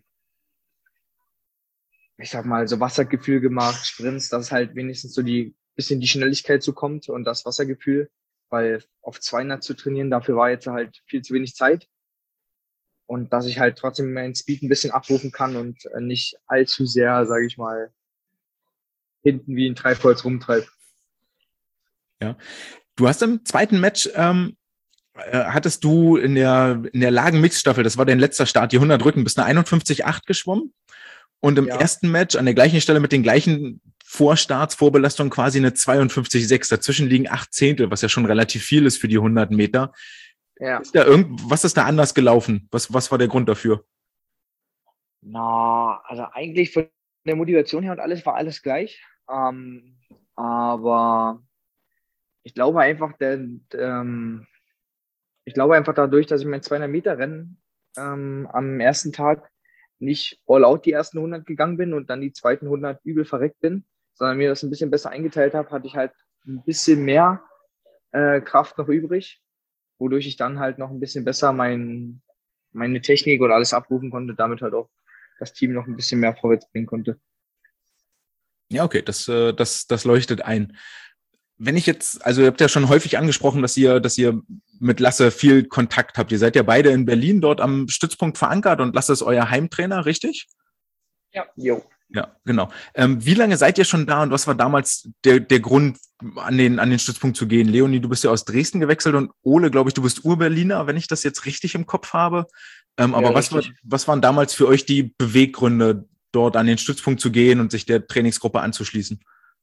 ich sag mal, so Wassergefühl gemacht, Sprints, dass halt wenigstens so die bisschen die Schnelligkeit so kommt und das Wassergefühl, weil auf zweihundert zu trainieren, dafür war jetzt halt viel zu wenig Zeit. Und dass ich halt trotzdem meinen Speed ein bisschen abrufen kann und nicht allzu sehr, sage ich mal, hinten wie ein Treibholz rumtreibt. Ja, du hast im zweiten Match, ähm, äh, hattest du in der, in der Lagen-Mix-Staffel, das war dein letzter Start, die hundert Rücken, bist eine einundfünfzig Komma acht geschwommen. Und im ja. ersten Match an der gleichen Stelle mit den gleichen Vorstarts, Vorbelastungen quasi eine zweiundfünfzig Komma sechs. Dazwischen liegen acht Zehntel, was ja schon relativ viel ist für die hundert Meter. Ja. Ist da irgend, was ist da anders gelaufen? Was, was war der Grund dafür? Na, also eigentlich von der Motivation her und alles war alles gleich. Ähm, aber ich glaube einfach, der, ähm, ich glaube einfach dadurch, dass ich mein zweihundert Meter Rennen ähm, am ersten Tag nicht all out die ersten hundert gegangen bin und dann die zweiten hundert übel verreckt bin, sondern mir das ein bisschen besser eingeteilt habe, hatte ich halt ein bisschen mehr äh, Kraft noch übrig, wodurch ich dann halt noch ein bisschen besser mein, meine Technik und alles abrufen konnte, damit halt auch das Team noch ein bisschen mehr vorwärts bringen konnte. Ja, okay, das, das, das leuchtet ein. Wenn ich jetzt, also ihr habt ja schon häufig angesprochen, dass ihr, dass ihr mit Lasse viel Kontakt habt. Ihr seid ja beide in Berlin dort am Stützpunkt verankert und Lasse ist euer Heimtrainer, richtig? Ja. Jo. Ja, genau. Ähm, wie lange seid ihr schon da und was war damals der, der Grund, an den, an den Stützpunkt zu gehen? Leonie, du bist ja aus Dresden gewechselt und Ole, glaube ich, du bist Ur-Berliner, wenn ich das jetzt richtig im Kopf habe. Ähm, Ja, aber was, war, richtig. was waren damals für euch die Beweggründe, dort an den Stützpunkt zu gehen und sich der Trainingsgruppe anzuschließen?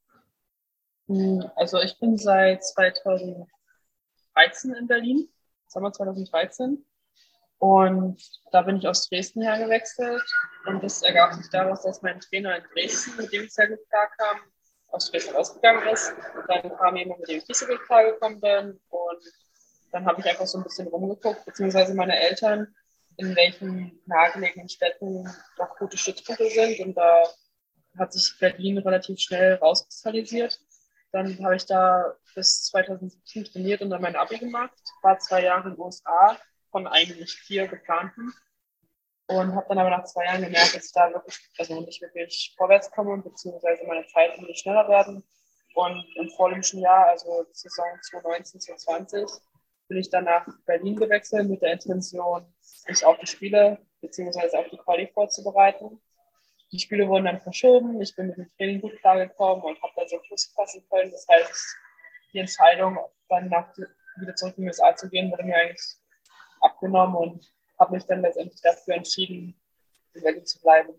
Also ich bin seit zweitausenddreizehn in Berlin, Sommer zweitausenddreizehn. Und da bin ich aus Dresden hergewechselt. Und das ergab sich daraus, dass mein Trainer in Dresden, mit dem ich sehr gut klarkam, aus Dresden ausgegangen ist. Und dann kam jemand, mit dem ich nicht so gut klargekommen bin. Und dann habe ich einfach so ein bisschen rumgeguckt, beziehungsweise meine Eltern, in welchen nahegelegenen Städten noch gute Stützpunkte sind. Und da hat sich Berlin relativ schnell rauskristallisiert. Dann habe ich da bis zweitausendsiebzehn trainiert und dann mein Abi gemacht. War zwei Jahre in den U S A von eigentlich vier geplanten. Und habe dann aber nach zwei Jahren gemerkt, dass ich da wirklich, also nicht wirklich vorwärts komme, beziehungsweise meine Zeiten nicht schneller werden. Und im vorletzten Jahr, also Saison zwanzig neunzehn, zwanzig zwanzig, bin ich dann nach Berlin gewechselt mit der Intention, mich auf die Spiele beziehungsweise auf die Quali vorzubereiten. Die Spiele wurden dann verschoben, ich bin mit dem Training gut klargekommen und habe da so Fuß fassen können. Das heißt, die Entscheidung, dann nach, wieder zurück in die U S A zu gehen, wurde mir eigentlich abgenommen und habe mich dann letztendlich dafür entschieden, in Berlin zu bleiben.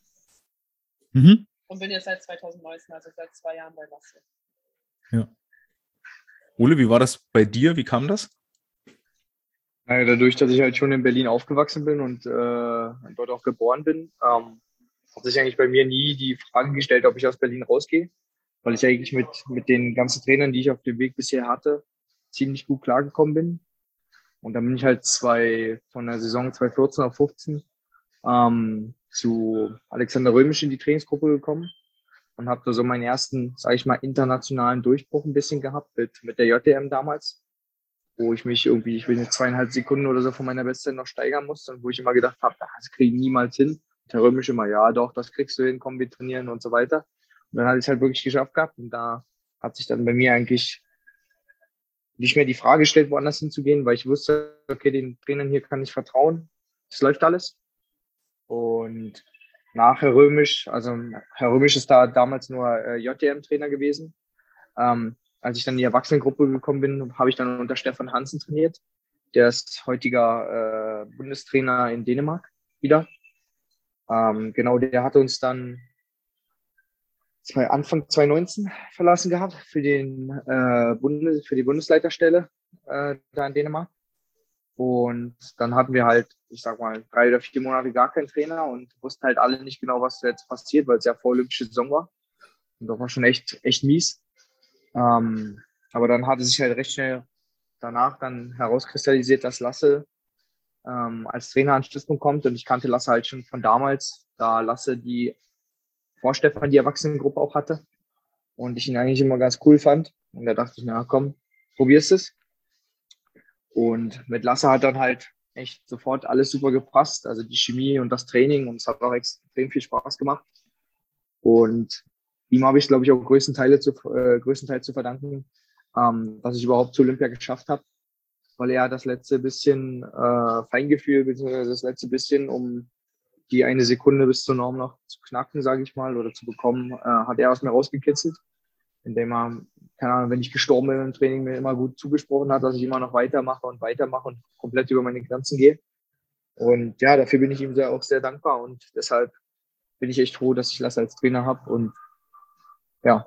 Mhm. Und bin jetzt seit zweitausendneunzehn, also seit zwei Jahren bei Lasse. Ja. Ole, wie war das bei dir? Wie kam das? Naja, dadurch, dass ich halt schon in Berlin aufgewachsen bin und äh, dort auch geboren bin, ähm, hat sich eigentlich bei mir nie die Frage gestellt, ob ich aus Berlin rausgehe, weil ich eigentlich mit, mit den ganzen Trainern, die ich auf dem Weg bisher hatte, ziemlich gut klargekommen bin. Und dann bin ich halt zwei, von der Saison zwanzig vierzehn auf fünfzehn ähm, zu Alexander Römisch in die Trainingsgruppe gekommen und habe da so meinen ersten, sage ich mal, internationalen Durchbruch ein bisschen gehabt mit, mit der J D M damals, wo ich mich irgendwie, ich will nicht zweieinhalb Sekunden oder so von meiner Bestzeit noch steigern musste und wo ich immer gedacht habe, das kriege ich niemals hin. Der Römisch immer, ja doch, das kriegst du hin, komm, wir trainieren und so weiter. Und dann hatte ich es halt wirklich geschafft gehabt und da hat sich dann bei mir eigentlich nicht mehr die Frage gestellt, woanders hinzugehen, weil ich wusste, okay, den Trainern hier kann ich vertrauen. Es läuft alles. Und nach Herr Römisch, also Herr Römisch ist da damals nur äh, J D M-Trainer gewesen. Ähm, als ich dann in die Erwachsenengruppe gekommen bin, habe ich dann unter Stefan Hansen trainiert. Der ist heutiger äh, Bundestrainer in Dänemark wieder. Ähm, genau, der hat uns dann zwei, Anfang zwanzig neunzehn verlassen gehabt für, den, äh, Bundes, für die Bundesleiterstelle äh, da in Dänemark. Und dann hatten wir halt, ich sag mal, drei oder vier Monate gar keinen Trainer und wussten halt alle nicht genau, was jetzt passiert, weil es ja vorolympische Saison war. Und das war schon echt, echt mies. Ähm, aber dann hatte sich halt recht schnell danach dann herauskristallisiert, dass Lasse ähm, als Trainer an den Stützpunkt kommt. Und ich kannte Lasse halt schon von damals, da Lasse die vor Stefan die Erwachsenengruppe auch hatte und ich ihn eigentlich immer ganz cool fand. Und da dachte ich, na komm, probierst es. Und mit Lasse hat dann halt echt sofort alles super gepasst, also die Chemie und das Training, und es hat auch extrem viel Spaß gemacht. Und ihm habe ich, glaube ich, auch größtenteils zu, äh, größtenteils zu verdanken, ähm, dass ich überhaupt zu Olympia geschafft habe, weil er das letzte bisschen äh, Feingefühl, beziehungsweise das letzte bisschen, um die eine Sekunde bis zur Norm noch zu knacken, sage ich mal, oder zu bekommen, äh, hat er aus mir rausgekitzelt, indem er, keine Ahnung, wenn ich gestorben bin im Training, mir immer gut zugesprochen hat, dass ich immer noch weitermache und weitermache und komplett über meine Grenzen gehe. Und ja, dafür bin ich ihm sehr, auch sehr dankbar und deshalb bin ich echt froh, dass ich Lasse als Trainer habe und ja.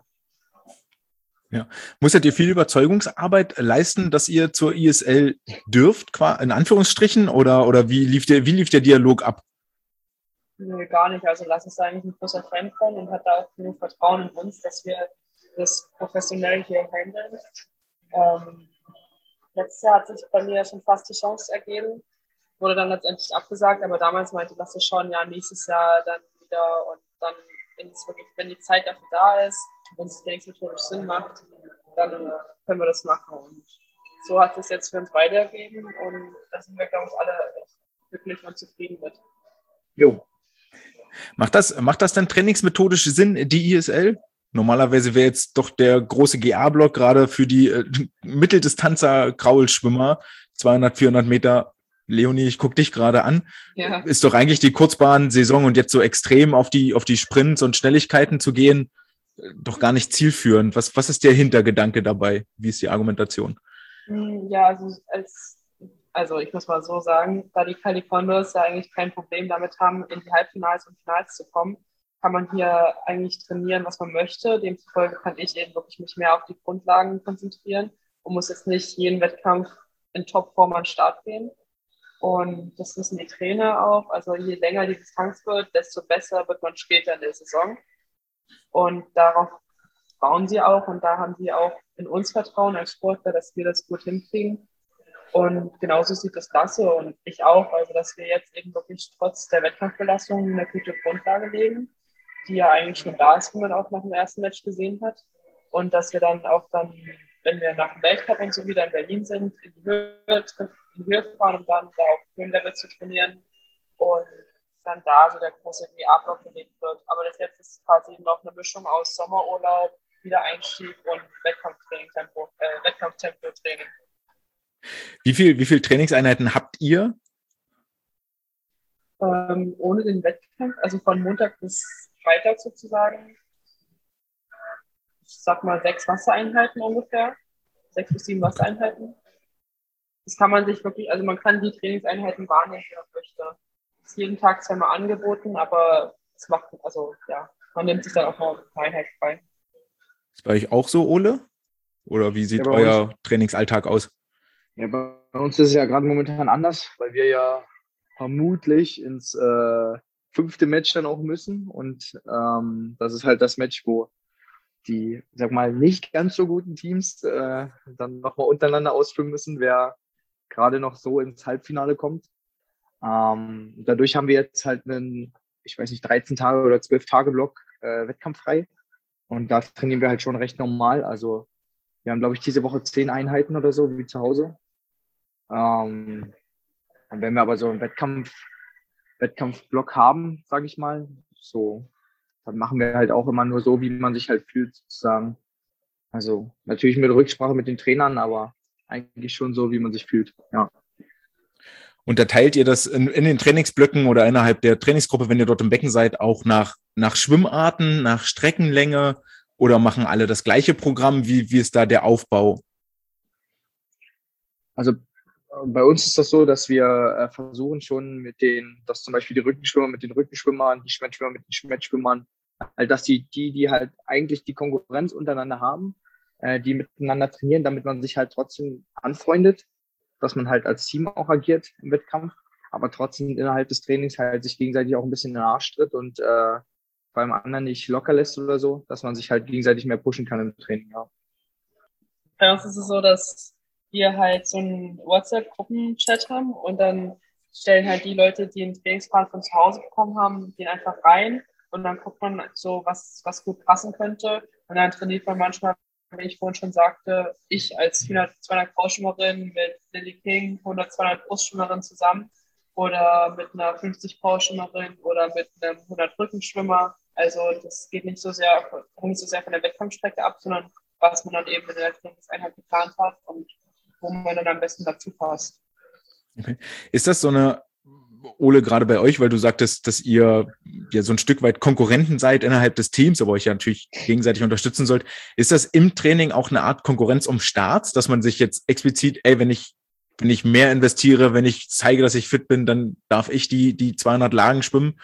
Ja. Musstet ihr viel Überzeugungsarbeit leisten, dass ihr zur I S L dürft, in Anführungsstrichen, oder, oder wie lief der, wie lief der Dialog ab? Nee, gar nicht. Also Lasse ist eigentlich ein großer Fan von und hat da auch genug Vertrauen in uns, dass wir das professionell hier handeln. Ähm, letztes Jahr hat sich bei mir schon fast die Chance ergeben, wurde dann letztendlich abgesagt, aber damals meinte Lasse schon, ja, nächstes Jahr dann wieder und dann, wenn es wirklich, wenn die Zeit dafür da ist, wenn es trainingsmethodisch Sinn macht, dann können wir das machen. Und so hat es jetzt für uns beide ergeben und da sind wir, glaube ich, alle glücklich und zufrieden mit. Jo. Macht das, macht das dann trainingsmethodisch Sinn, die I S L? Normalerweise wäre jetzt doch der große G A-Block gerade für die äh, Mitteldistanzer Kraulschwimmer, zweihundert, vierhundert Meter, Leonie, ich gucke dich gerade an. Ja. Ist doch eigentlich die Kurzbahnsaison und jetzt so extrem auf die, auf die Sprints und Schnelligkeiten zu gehen, doch gar nicht zielführend. Was, was ist der Hintergedanke dabei? Wie ist die Argumentation? Ja, also, als, also ich muss mal so sagen, da die Californios ja eigentlich kein Problem damit haben, in die Halbfinals und Finals zu kommen, kann man hier eigentlich trainieren, was man möchte. Demzufolge kann ich eben wirklich mich mehr auf die Grundlagen konzentrieren und muss jetzt nicht jeden Wettkampf in Topform an den Start gehen. Und das wissen die Trainer auch. Also je länger die Distanz wird, desto besser wird man später in der Saison. Und darauf bauen sie auch. Und da haben sie auch in uns Vertrauen als Sportler, dass wir das gut hinkriegen. Und genauso sieht das Lasse und ich auch. Also dass wir jetzt eben wirklich trotz der Wettkampfbelastung eine gute Grundlage legen, die ja eigentlich schon da ist, wie man auch nach dem ersten Match gesehen hat. Und dass wir dann auch dann, wenn wir nach dem Weltcup und so wieder in Berlin sind, in die Höhe, in die Höhe fahren, um dann da auf Höhenlevel zu trainieren und dann da so der große W A-Block gelegt wird. Aber das jetzt ist quasi noch eine Mischung aus Sommerurlaub, Wiedereinstieg und Wettkampftraining-Tempo, äh, Wettkampftempo-Training. Wie viel, wie viel Trainingseinheiten habt ihr? Ähm, ohne den Wettkampf, also von Montag bis Freitag sozusagen, ich sag mal sechs Wassereinheiten ungefähr, sechs bis sieben Wassereinheiten. Das kann man sich wirklich, also man kann die Trainingseinheiten wahrnehmen, wie man möchte. Das ist jeden Tag zweimal angeboten, aber es macht, also ja, man nimmt sich dann auch mal eine Einheit frei. Ist bei euch auch so, Ole? Oder wie sieht Ja, euer uns, Trainingsalltag aus? Ja, bei uns ist es ja gerade momentan anders, weil wir ja vermutlich ins äh, fünfte Match dann auch müssen. Und ähm, das ist halt das Match, wo die, sag mal, nicht ganz so guten Teams äh, dann nochmal untereinander ausfüllen müssen, wer gerade noch so ins Halbfinale kommt. Ähm, dadurch haben wir jetzt halt einen, ich weiß nicht, dreizehn Tage oder zwölf Tage Block äh, wettkampffrei. Und da trainieren wir halt schon recht normal. Also wir haben, glaube ich, diese Woche zehn Einheiten oder so, wie zu Hause. Ähm, und wenn wir aber so einen Wettkampf, Wettkampfblock haben, sage ich mal, so, dann machen wir halt auch immer nur so, wie man sich halt fühlt, sozusagen. Also natürlich mit Rücksprache mit den Trainern, aber eigentlich schon so, wie man sich fühlt, ja. Unterteilt ihr das in, in den Trainingsblöcken oder innerhalb der Trainingsgruppe, wenn ihr dort im Becken seid, auch nach, nach Schwimmarten, nach Streckenlänge oder machen alle das gleiche Programm? Wie, wie ist da der Aufbau? Also bei uns ist das so, dass wir äh, versuchen schon mit den, dass zum Beispiel die Rückenschwimmer mit den Rückenschwimmern, die Schmettschwimmer mit den Schmettschwimmern, halt, dass die, die, die halt eigentlich die Konkurrenz untereinander haben, äh, die miteinander trainieren, damit man sich halt trotzdem anfreundet, dass man halt als Team auch agiert im Wettkampf, aber trotzdem innerhalb des Trainings halt sich gegenseitig auch ein bisschen in den Arsch tritt und äh, beim anderen nicht locker lässt oder so, dass man sich halt gegenseitig mehr pushen kann im Training, ja. Bei uns ist es so, dass wir halt so einen WhatsApp-Gruppenchat haben und dann stellen halt die Leute, die einen Trainingsplan von zu Hause bekommen haben, den einfach rein und dann guckt man so, was, was gut passen könnte und dann trainiert man manchmal, wie ich vorhin schon sagte, ich als vierhundert, zweihundert Powerschwimmerin mit Lily King, hundert, zweihundert Brustschwimmerin zusammen oder mit einer fünfzig Powerschwimmerin oder mit einem hundert Rückenschwimmer. Also das geht nicht so sehr, nicht so sehr von der Wettkampfstrecke ab, sondern was man dann eben in der Trainingseinheit geplant hat und wo man dann am besten dazu passt. Okay. Ist das so eine, Ole, gerade bei euch, weil du sagtest, dass ihr ja so ein Stück weit Konkurrenten seid innerhalb des Teams, aber euch ja natürlich gegenseitig unterstützen sollt. Ist das im Training auch eine Art Konkurrenz um Starts, dass man sich jetzt explizit, ey, wenn ich, wenn ich mehr investiere, wenn ich zeige, dass ich fit bin, dann darf ich die, die zweihundert Lagen schwimmen?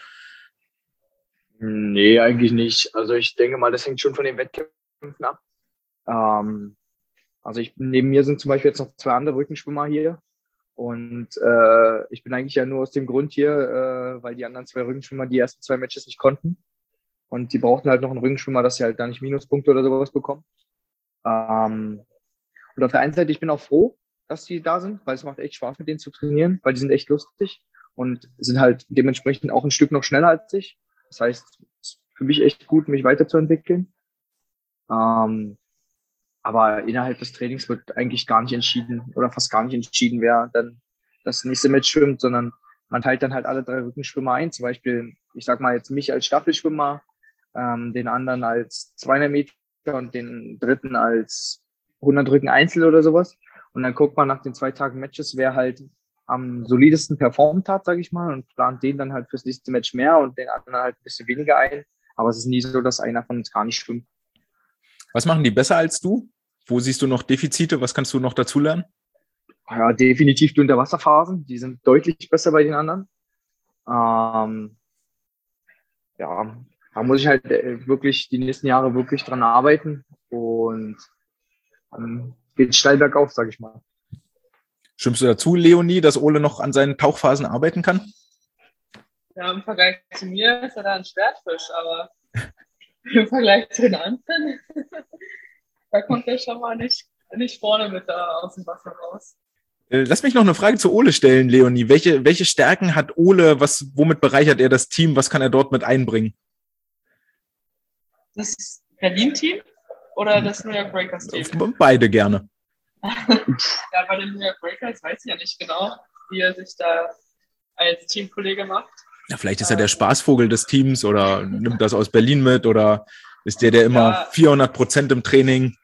Nee, eigentlich nicht. Also ich denke mal, das hängt schon von den Wettkämpfen ab. Ähm, also ich, neben mir sind zum Beispiel jetzt noch zwei andere Rückenschwimmer hier. Und äh, ich bin eigentlich ja nur aus dem Grund hier, äh, weil die anderen zwei Rückenschwimmer die ersten zwei Matches nicht konnten. Und die brauchten halt noch einen Rückenschwimmer, dass sie halt da nicht Minuspunkte oder sowas bekommen. Ähm, und auf der einen Seite, ich bin auch froh, dass die da sind, weil es macht echt Spaß, mit denen zu trainieren, weil die sind echt lustig und sind halt dementsprechend auch ein Stück noch schneller als ich. Das heißt, es ist für mich echt gut, mich weiterzuentwickeln. Ähm, aber innerhalb des Trainings wird eigentlich gar nicht entschieden oder fast gar nicht entschieden, wer dann das nächste Match schwimmt, sondern man teilt dann halt alle drei Rückenschwimmer ein. Zum Beispiel, ich sag mal jetzt mich als Staffelschwimmer, ähm, den anderen als zweihundert Meter und den dritten als hundert Rücken Einzel oder sowas. Und dann guckt man nach den zwei Tagen Matches, wer halt am solidesten performt hat, sage ich mal, und plant den dann halt fürs nächste Match mehr und den anderen halt ein bisschen weniger ein. Aber es ist nie so, dass einer von uns gar nicht schwimmt. Was machen die besser als du? Wo siehst du noch Defizite? Was kannst du noch dazulernen? Ja, definitiv die Unterwasserphasen. Die sind deutlich besser bei den anderen. Ähm, ja, da muss ich halt wirklich die nächsten Jahre wirklich dran arbeiten und dann geht steil bergauf, sage ich mal. Stimmst du dazu, Leonie, dass Ole noch an seinen Tauchphasen arbeiten kann? Ja, im Vergleich zu mir ist er da ein Schwertfisch, aber im Vergleich zu den anderen, da kommt er schon mal nicht, nicht vorne mit da aus dem Wasser raus. Lass mich noch eine Frage zu Ole stellen, Leonie. Welche, welche Stärken hat Ole? Was, womit bereichert er das Team? Was kann er dort mit einbringen? Das Berlin-Team oder das New York Breakers-Team? Beide gerne. Ja, bei den New York Breakers weiß ich ja nicht genau, wie er sich da als Teamkollege macht. Ja, vielleicht ist er der Spaßvogel des Teams oder nimmt das aus Berlin mit oder ist der, der immer ja. vierhundert Prozent im Training?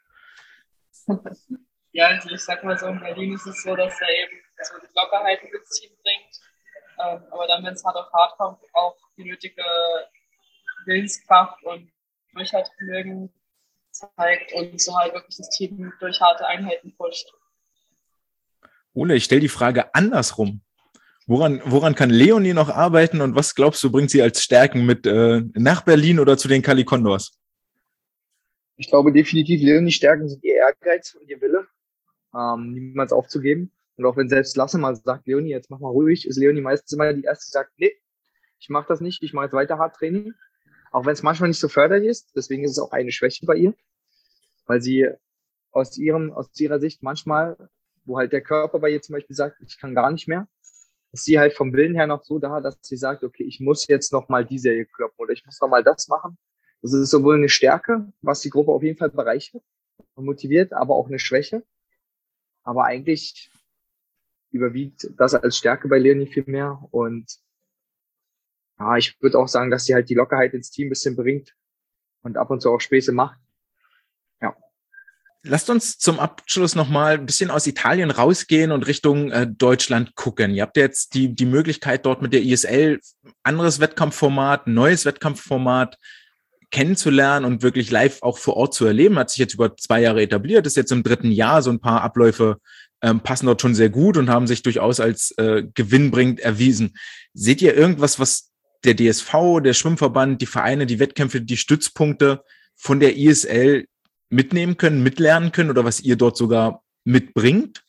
Ja, also ich sag mal so, in Berlin ist es so, dass er eben so die Lockerheit ins Team bringt. Ähm, aber dann, wenn es hart auf hart kommt, auch die nötige Willenskraft und Durchhaltevermögen zeigt und so halt wirklich das Team durch harte Einheiten pusht. Ole, ich stelle die Frage andersrum. Woran, woran kann Leonie noch arbeiten und was glaubst du, bringt sie als Stärken mit äh, nach Berlin oder zu den Cali Condors? Ich glaube definitiv, Leonie Stärken sind ihr Ehrgeiz und ihr Wille, ähm, niemals aufzugeben. Und auch wenn selbst Lasse mal sagt, Leonie, jetzt mach mal ruhig, ist Leonie meistens immer die Erste, die sagt, nee, ich mache das nicht, ich mache jetzt weiter hart Training. Auch wenn es manchmal nicht so förderlich ist, deswegen ist es auch eine Schwäche bei ihr, weil sie aus ihrem, aus ihrer Sicht manchmal, wo halt der Körper bei ihr zum Beispiel sagt, ich kann gar nicht mehr, ist sie halt vom Willen her noch so da, dass sie sagt, okay, ich muss jetzt noch mal die Serie kloppen oder ich muss noch mal das machen. Das ist sowohl eine Stärke, was die Gruppe auf jeden Fall bereichert und motiviert, aber auch eine Schwäche. Aber eigentlich überwiegt das als Stärke bei Leonie viel mehr und ja, ich würde auch sagen, dass sie halt die Lockerheit ins Team ein bisschen bringt und ab und zu auch Späße macht. Ja. Lasst uns zum Abschluss nochmal ein bisschen aus Italien rausgehen und Richtung äh, Deutschland gucken. Ihr habt jetzt die, die Möglichkeit, dort mit der I S L anderes Wettkampfformat, neues Wettkampfformat kennenzulernen und wirklich live auch vor Ort zu erleben. Hat sich jetzt über zwei Jahre etabliert, ist jetzt im dritten Jahr. So ein paar Abläufe ähm, passen dort schon sehr gut und haben sich durchaus als äh, gewinnbringend erwiesen. Seht ihr irgendwas, was der D S V, der Schwimmverband, die Vereine, die Wettkämpfe, die Stützpunkte von der I S L mitnehmen können, mitlernen können oder was ihr dort sogar mitbringt?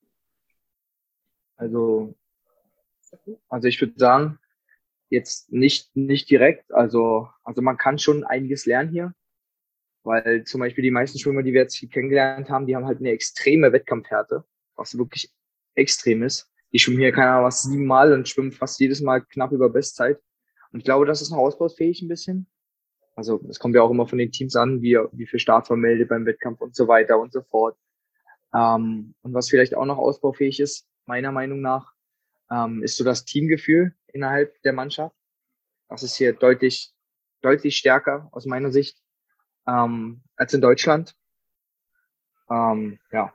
Also, also ich würde sagen, jetzt nicht, nicht direkt. Also, also man kann schon einiges lernen hier, weil zum Beispiel die meisten Schwimmer, die wir jetzt hier kennengelernt haben, die haben halt eine extreme Wettkampfhärte, was wirklich extrem ist. Die schwimmen hier, keine Ahnung was, siebenmal und schwimmen fast jedes Mal knapp über Bestzeit. Und ich glaube, das ist noch ausbaufähig ein bisschen. Also es kommt ja auch immer von den Teams an, wie, wie viel Start vermeldet beim Wettkampf und so weiter und so fort. Ähm, und was vielleicht auch noch ausbaufähig ist, meiner Meinung nach, ähm, ist so das Teamgefühl innerhalb der Mannschaft. Das ist hier deutlich, deutlich stärker aus meiner Sicht ähm, als in Deutschland. Ähm, ja.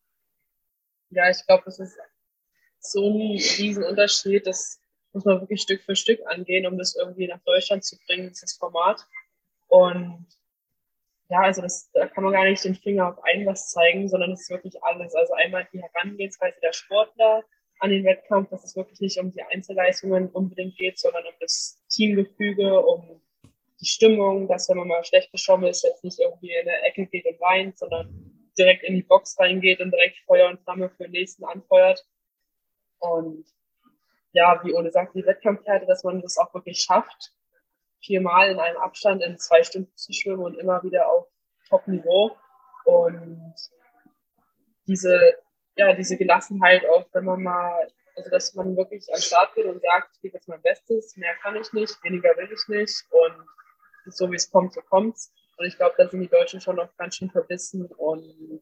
Ja, ich glaube, das ist so ein Riesenunterschied, das muss man wirklich Stück für Stück angehen, um das irgendwie nach Deutschland zu bringen, dieses Format. Und ja, also das, da kann man gar nicht den Finger auf ein was zeigen, sondern es ist wirklich alles. Also einmal die Herangehensweise der Sportler an den Wettkampf, dass es wirklich nicht um die Einzelleistungen unbedingt geht, sondern um das Teamgefüge, um die Stimmung, dass wenn man mal schlecht geschwommen ist, jetzt nicht irgendwie in der Ecke geht und weint, sondern direkt in die Box reingeht und direkt Feuer und Flamme für den nächsten anfeuert. Und ja, wie Ole sagt, die Wettkampfhärte, dass man das auch wirklich schafft, viermal in einem Abstand in zwei Stunden zu schwimmen und immer wieder auf Top-Niveau. Und diese, ja, diese Gelassenheit auch, wenn man mal, also dass man wirklich an den Start geht und sagt, ich gebe jetzt mein Bestes, mehr kann ich nicht, weniger will ich nicht und so wie es kommt, so kommt's. Und ich glaube, da sind die Deutschen schon noch ganz schön verbissen und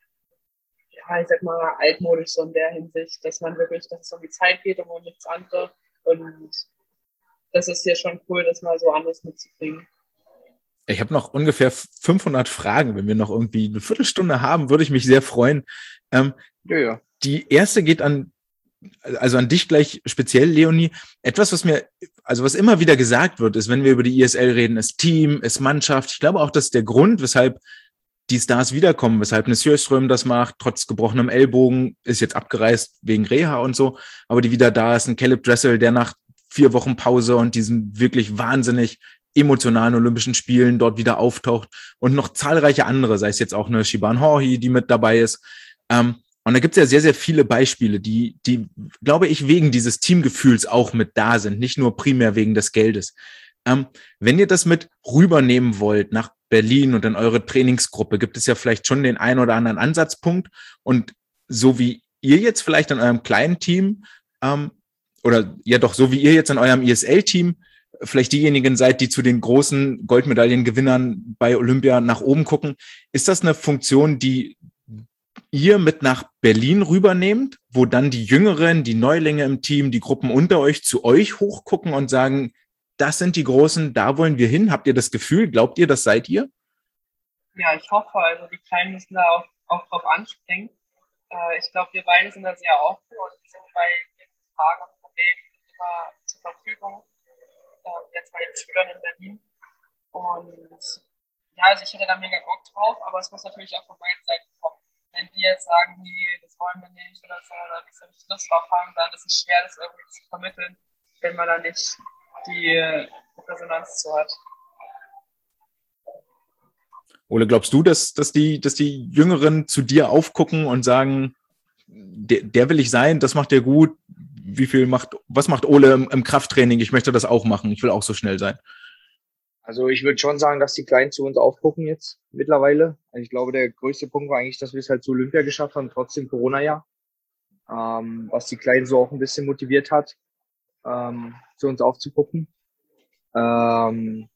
ja, ich sag mal, altmodisch so in der Hinsicht, dass man wirklich, dass es um die Zeit geht und um nichts anderes. Und das ist hier schon cool, das mal so anders mitzubringen. Ich habe noch ungefähr fünfhundert Fragen. Wenn wir noch irgendwie eine Viertelstunde haben, würde ich mich sehr freuen. Ähm, ja, ja. Die erste geht an also an dich gleich speziell, Leonie, etwas, was mir, also was immer wieder gesagt wird, ist, wenn wir über die I S L reden, ist Team, ist Mannschaft. Ich glaube auch, das ist der Grund, weshalb die Stars wiederkommen, weshalb eine Sjöström das macht, trotz gebrochenem Ellbogen, ist jetzt abgereist wegen Reha und so, aber die wieder da ist, ein Caleb Dressel, der nach vier Wochen Pause und diesen wirklich wahnsinnig emotionalen Olympischen Spielen dort wieder auftaucht und noch zahlreiche andere, sei es jetzt auch eine Shiban Horhi, die mit dabei ist. Ähm, und da gibt es ja sehr, sehr viele Beispiele, die, die, glaube ich, wegen dieses Teamgefühls auch mit da sind, nicht nur primär wegen des Geldes. Ähm, wenn ihr das mit rübernehmen wollt nach Berlin und in eure Trainingsgruppe, gibt es ja vielleicht schon den einen oder anderen Ansatzpunkt. Und so wie ihr jetzt vielleicht in eurem kleinen Team ähm, oder ja doch, so wie ihr jetzt in eurem I S L-Team vielleicht diejenigen seid, die zu den großen Goldmedaillengewinnern bei Olympia nach oben gucken, ist das eine Funktion, die ihr mit nach Berlin rübernehmt, wo dann die Jüngeren, die Neulinge im Team, die Gruppen unter euch zu euch hochgucken und sagen, das sind die Großen, da wollen wir hin. Habt ihr das Gefühl? Glaubt ihr, das seid ihr? Ja, ich hoffe, also die Kleinen müssen da auch, auch drauf anspringen. Äh, ich glaube, wir beide sind da sehr offen und sind bei jedem Fragen und Problemen immer zur Verfügung. Äh, jetzt bei den Schülern in Berlin. Und ja, also ich hätte da mega Bock drauf, aber es muss natürlich auch von beiden Seiten kommen. Wenn die jetzt sagen, nee, das wollen wir nicht oder so, oder nicht so nicht Lust drauf haben, dann ist es schwer, das irgendwie zu vermitteln, wenn man da nicht die Resonanz zu hat. Ole, glaubst du, dass, dass, die, dass die Jüngeren zu dir aufgucken und sagen, der, der will ich sein, das macht der gut, wie viel macht, was macht Ole im, im Krafttraining? Ich möchte das auch machen, ich will auch so schnell sein. Also ich würde schon sagen, dass die Kleinen zu uns aufgucken jetzt mittlerweile. Also ich glaube, der größte Punkt war eigentlich, dass wir es halt zu Olympia geschafft haben, trotzdem Corona-Jahr. Ähm, was die Kleinen so auch ein bisschen motiviert hat, ähm, zu uns aufzugucken. Ähm,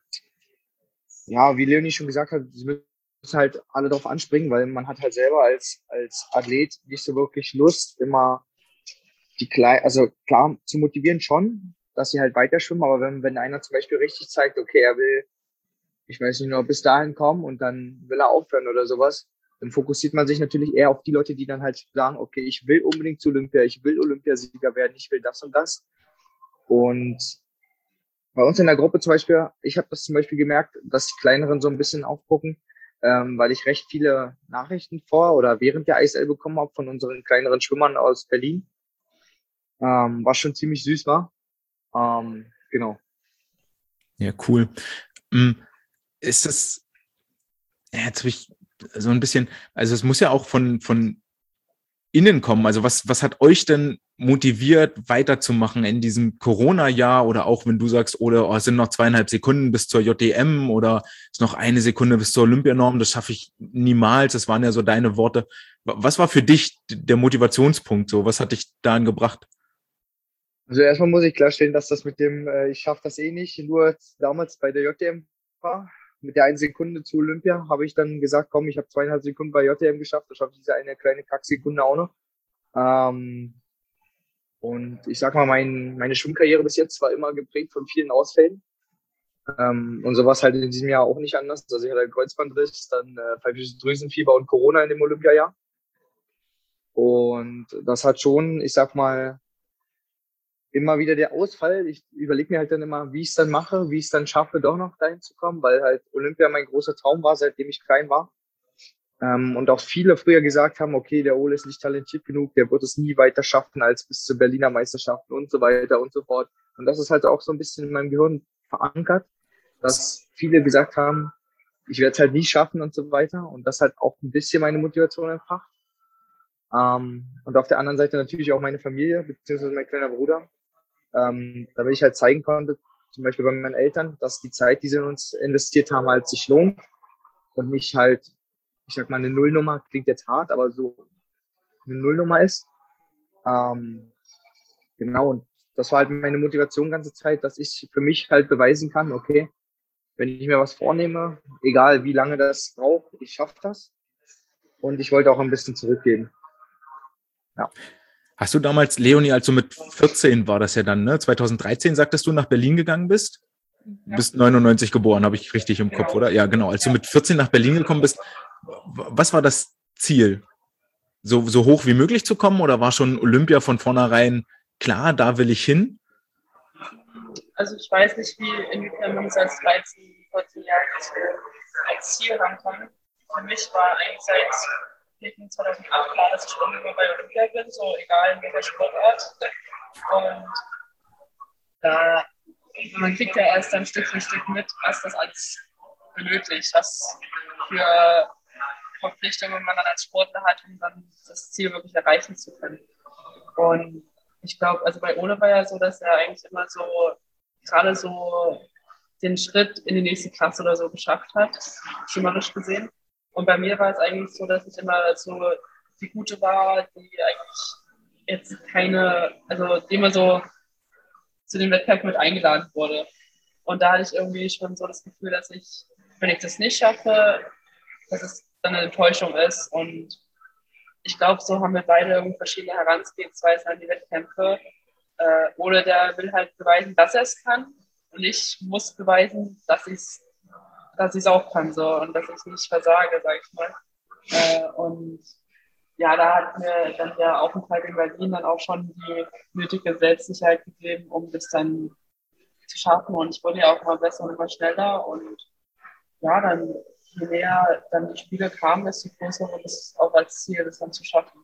ja, wie Leonie schon gesagt hat, sie müssen halt alle darauf anspringen, weil man hat halt selber als, als Athlet nicht so wirklich Lust, immer die Kleinen, also klar, zu motivieren schon, dass sie halt weiter schwimmen, aber wenn, wenn einer zum Beispiel richtig zeigt, okay, er will, ich weiß nicht, nur bis dahin kommen und dann will er aufhören oder sowas, dann fokussiert man sich natürlich eher auf die Leute, die dann halt sagen, okay, ich will unbedingt zu Olympia, ich will Olympiasieger werden, ich will das und das. Und bei uns in der Gruppe zum Beispiel, ich habe das zum Beispiel gemerkt, dass die Kleineren so ein bisschen aufgucken, ähm, weil ich recht viele Nachrichten vor oder während der I S L bekommen habe von unseren kleineren Schwimmern aus Berlin, ähm, was schon ziemlich süß war. Ähm, genau. Ja, cool. Ist das, ja, jetzt habe ich so ein bisschen, also es muss ja auch von, von innen kommen. Also was, was hat euch denn motiviert, weiterzumachen in diesem Corona-Jahr oder auch wenn du sagst, oder oh, es sind noch zweieinhalb Sekunden bis zur J D M oder es ist noch eine Sekunde bis zur Olympianorm, das schaffe ich niemals. Das waren ja so deine Worte. Was war für dich der Motivationspunkt so? Was hat dich dahin gebracht? Also erstmal muss ich klarstellen, dass das mit dem, äh, ich schaffe das eh nicht, nur damals bei der J D M war. Mit der einen Sekunde zu Olympia habe ich dann gesagt, komm, ich habe zweieinhalb Sekunden bei J D M geschafft, da schaffe ich diese eine kleine Kacksekunde auch noch. Ähm, und ich sag mal, mein, meine Schwimmkarriere bis jetzt war immer geprägt von vielen Ausfällen. Ähm, und so war es halt in diesem Jahr auch nicht anders. Also ich hatte einen Kreuzbandriss, dann äh, pfeifisches Drüsenfieber und Corona in dem Olympiajahr. Und das hat schon, ich sag mal, immer wieder der Ausfall. Ich überlege mir halt dann immer, wie ich es dann mache, wie ich es dann schaffe, doch noch dahin zu kommen, weil halt Olympia mein großer Traum war, seitdem ich klein war. Ähm, und auch viele früher gesagt haben, okay, der Ole ist nicht talentiert genug, der wird es nie weiter schaffen als bis zur Berliner Meisterschaften und so weiter und so fort. Und das ist halt auch so ein bisschen in meinem Gehirn verankert, dass viele gesagt haben, ich werde es halt nie schaffen und so weiter. Und das halt auch ein bisschen meine Motivation entfacht. Ähm, und auf der anderen Seite natürlich auch meine Familie, beziehungsweise mein kleiner Bruder. Ähm, damit ich halt zeigen konnte, zum Beispiel bei meinen Eltern, dass die Zeit, die sie in uns investiert haben, halt sich lohnt und nicht halt, ich sag mal, eine Nullnummer, klingt jetzt hart, aber so eine Nullnummer ist. Ähm, genau, und das war halt meine Motivation die ganze Zeit, dass ich für mich halt beweisen kann, okay, wenn ich mir was vornehme, egal wie lange das braucht, ich schaffe das. Und ich wollte auch ein bisschen zurückgeben. Ja. Hast du damals, Leonie, als du mit vierzehn war das ja dann, ne? zweitausenddreizehn sagtest du, nach Berlin gegangen bist? Du ja. bist neunundneunzig geboren, habe ich richtig im genau. Kopf, oder? Ja, genau. Als du mit vierzehn nach Berlin gekommen bist, was war das Ziel? so, so hoch wie möglich zu kommen oder war schon Olympia von vornherein klar, da will ich hin? Also ich weiß nicht, wie inwiefern man es als dreizehn-, vierzehn-Jähriges als Ziel haben kann. Für mich war eigentlich seit Peking zweitausendacht klar, dass ich irgendwann bei Olympia bin, so egal in welcher Sportart. Und da, man kriegt ja erst dann Stück für Stück mit, was das alles benötigt, was für Verpflichtungen man dann als Sportler hat, um dann das Ziel wirklich erreichen zu können. Und ich glaube, also bei Ole war ja so, dass er eigentlich immer so, gerade so den Schritt in die nächste Klasse oder so geschafft hat, schimmerisch gesehen. Und bei mir war es eigentlich so, dass ich immer so die Gute war, die eigentlich jetzt keine, also die immer so zu den Wettkämpfen mit eingeladen wurde. Und da hatte ich irgendwie schon so das Gefühl, dass ich, wenn ich das nicht schaffe, dass es dann eine Enttäuschung ist. Und ich glaube, so haben wir beide irgendwie verschiedene Herangehensweisen an die Wettkämpfe. Äh, oder der will halt beweisen, dass er es kann. Und ich muss beweisen, dass ich es dass ich es auch kann so und dass ich nicht versage, sag ich mal. Äh, und ja, da hat mir dann der Aufenthalt in Berlin dann auch schon die nötige Selbstsicherheit gegeben, um das dann zu schaffen. Und ich wurde ja auch immer besser und immer schneller. Und ja, dann je näher dann die Spiele kamen, desto größer wurde es auch als Ziel, das dann zu schaffen.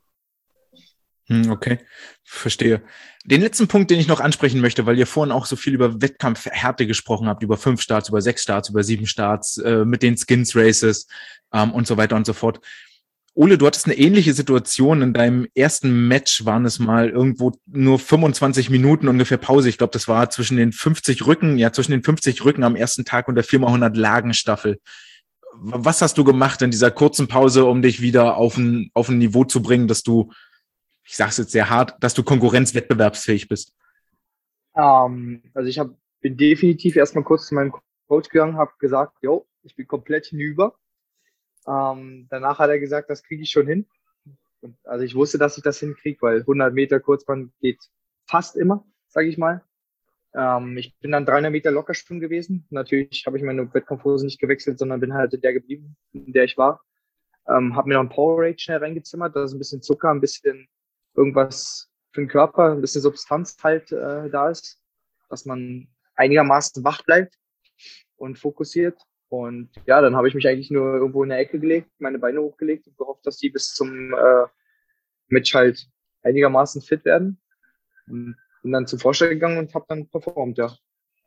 Okay, verstehe. Den letzten Punkt, den ich noch ansprechen möchte, weil ihr vorhin auch so viel über Wettkampfhärte gesprochen habt, über fünf Starts, über sechs Starts, über sieben Starts, äh, mit den Skins Races ähm, und so weiter und so fort. Ole, du hattest eine ähnliche Situation. In deinem ersten Match waren es mal irgendwo nur fünfundzwanzig Minuten ungefähr Pause. Ich glaube, das war zwischen den fünfzig Rücken, ja, zwischen den fünfzig Rücken am ersten Tag und der vier mal hundert Lagenstaffel. Was hast du gemacht in dieser kurzen Pause, um dich wieder auf ein, auf ein Niveau zu bringen, dass du, ich sage es jetzt sehr hart, dass du konkurrenzwettbewerbsfähig bist? Ähm, also ich hab, bin definitiv erstmal kurz zu meinem Coach gegangen, habe gesagt, jo, ich bin komplett hinüber. Ähm, danach hat er gesagt, das kriege ich schon hin. Und also ich wusste, dass ich das hinkriege, weil hundert Meter Kurzbahn geht fast immer, sage ich mal. Ähm, ich bin dann dreihundert Meter locker schwimmen gewesen. Natürlich habe ich meine Wettkampfhose nicht gewechselt, sondern bin halt in der geblieben, in der ich war. Ähm, habe mir noch ein Powerade schnell reingezimmert, da ist ein bisschen Zucker, ein bisschen irgendwas für den Körper, ein bisschen Substanz halt äh, da ist, dass man einigermaßen wach bleibt und fokussiert. Und ja, dann habe ich mich eigentlich nur irgendwo in der Ecke gelegt, meine Beine hochgelegt und gehofft, dass die bis zum äh, Match halt einigermaßen fit werden. Und bin dann zum Vorstand gegangen und habe dann performt, ja.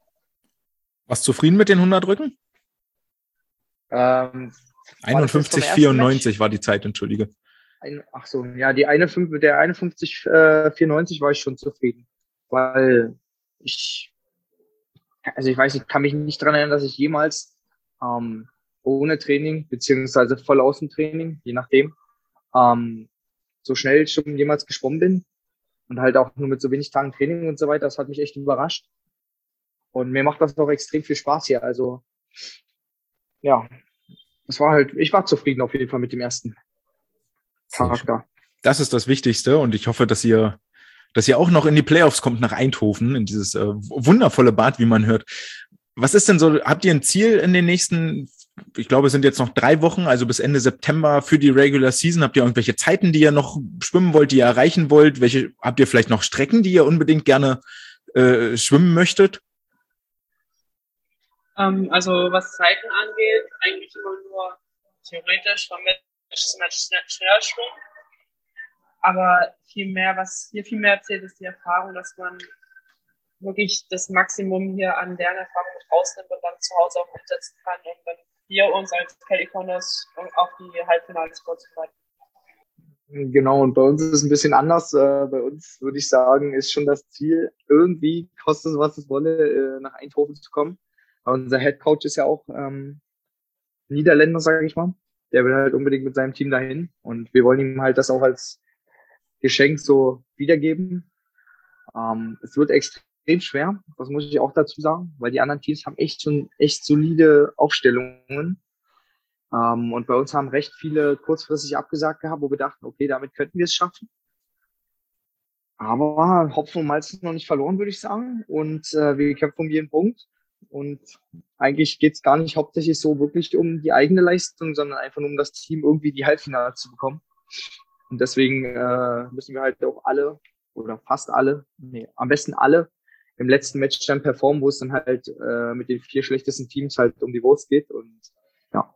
Warst du zufrieden mit den hundert Rücken? Ähm, einundfünfzig vierundneunzig war die Zeit, entschuldige. Ein, ach so, ja, die einundfünfzig, mit der einundfünfzig vierundneunzig war ich schon zufrieden, weil ich, also ich weiß, ich kann mich nicht daran erinnern, dass ich jemals ähm, ohne Training, beziehungsweise voll aus dem Training, je nachdem, ähm, so schnell schon jemals geschwommen bin und halt auch nur mit so wenig Tagen Training und so weiter. Das hat mich echt überrascht. Und mir macht das auch extrem viel Spaß hier. Also, ja, das war halt, ich war zufrieden auf jeden Fall mit dem ersten Tag da. Das ist das Wichtigste und ich hoffe, dass ihr, dass ihr auch noch in die Playoffs kommt nach Eindhoven, in dieses äh, wundervolle Bad, wie man hört. Was ist denn so, habt ihr ein Ziel in den nächsten, ich glaube, es sind jetzt noch drei Wochen, also bis Ende September für die Regular Season? Habt ihr irgendwelche Zeiten, die ihr noch schwimmen wollt, die ihr erreichen wollt? Welche, habt ihr vielleicht noch Strecken, die ihr unbedingt gerne äh, schwimmen möchtet? Ähm, also was Zeiten angeht, eigentlich immer nur theoretisch von Match zu Match schneller schwimmen. Aber viel mehr, was hier viel mehr zählt, ist die Erfahrung, dass man wirklich das Maximum hier an Lernerfahrung mit rausnimmt und dann zu Hause auch umsetzen kann und dann wir uns als Pelicanos auf die Halbfinals vorzubereiten. Genau, und bei uns ist es ein bisschen anders. Äh, bei uns, würde ich sagen, ist schon das Ziel, irgendwie, kostet es was es wolle, äh, nach Eindhoven zu kommen. Aber unser Head Coach ist ja auch ähm, Niederländer, sage ich mal. Der will halt unbedingt mit seinem Team dahin und wir wollen ihm halt das auch als Geschenk so wiedergeben. Ähm, es wird extrem schwer, das muss ich auch dazu sagen, weil die anderen Teams haben echt schon echt solide Aufstellungen. Ähm, und bei uns haben recht viele kurzfristig abgesagt gehabt, wo wir dachten, okay, damit könnten wir es schaffen. Aber Hopfen und Malz sind noch nicht verloren, würde ich sagen. Und äh, wir kämpfen um jeden Punkt. Und eigentlich geht es gar nicht hauptsächlich so wirklich um die eigene Leistung, sondern einfach nur um das Team irgendwie die Halbfinale zu bekommen. Und deswegen äh, müssen wir halt auch alle oder fast alle, nee, am besten alle im letzten Match dann performen, wo es dann halt äh, mit den vier schlechtesten Teams halt um die Wurst geht. Und ja.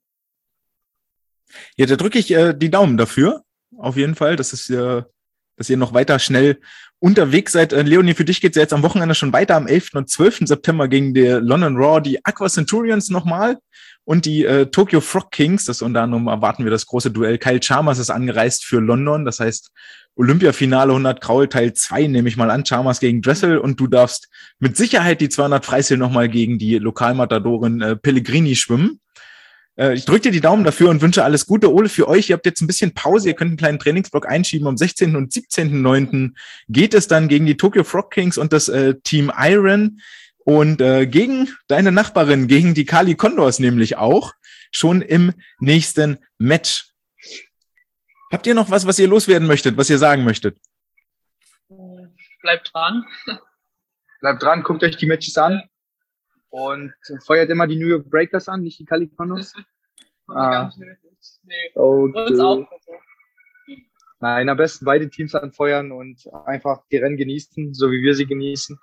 Ja, da drücke ich äh, die Daumen dafür, auf jeden Fall. Das ist äh, dass ihr noch weiter schnell unterwegs seid. Äh, Leonie, für dich geht es ja jetzt am Wochenende schon weiter, am elften und zwölften September gegen die London Raw, die Aqua Centurions nochmal und die äh, Tokyo Frog Kings. Das unter anderem erwarten wir das große Duell. Kyle Chalmers ist angereist für London, das heißt Olympiafinale hundert Kraul Teil zwei, nehme ich mal an, Chalmers gegen Dressel, und du darfst mit Sicherheit die zweihundert Freistil nochmal gegen die Lokalmatadorin äh, Pellegrini schwimmen. Ich drücke dir die Daumen dafür und wünsche alles Gute. Ole, für euch, ihr habt jetzt ein bisschen Pause, ihr könnt einen kleinen Trainingsblock einschieben. Am sechzehnten und siebzehnten neunten geht es dann gegen die Tokyo Frog Kings und das äh, Team Iron und äh, gegen deine Nachbarin, gegen die Kali Condors nämlich auch, schon im nächsten Match. Habt ihr noch was, was ihr loswerden möchtet, was ihr sagen möchtet? Bleibt dran. Bleibt dran, guckt euch die Matches an. Und feuert immer die New York Breakers an, nicht die Kali Condors. Ah. Nee. Und, Uns auch. Nein, am besten beide Teams anfeuern und einfach die Rennen genießen, so wie wir sie genießen.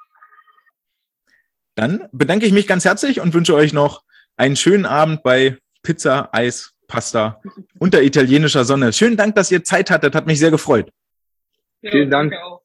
Dann bedanke ich mich ganz herzlich und wünsche euch noch einen schönen Abend bei Pizza, Eis, Pasta unter italienischer Sonne. Schönen Dank, dass ihr Zeit hattet, hat mich sehr gefreut. Ja, Vielen Dank. Auch.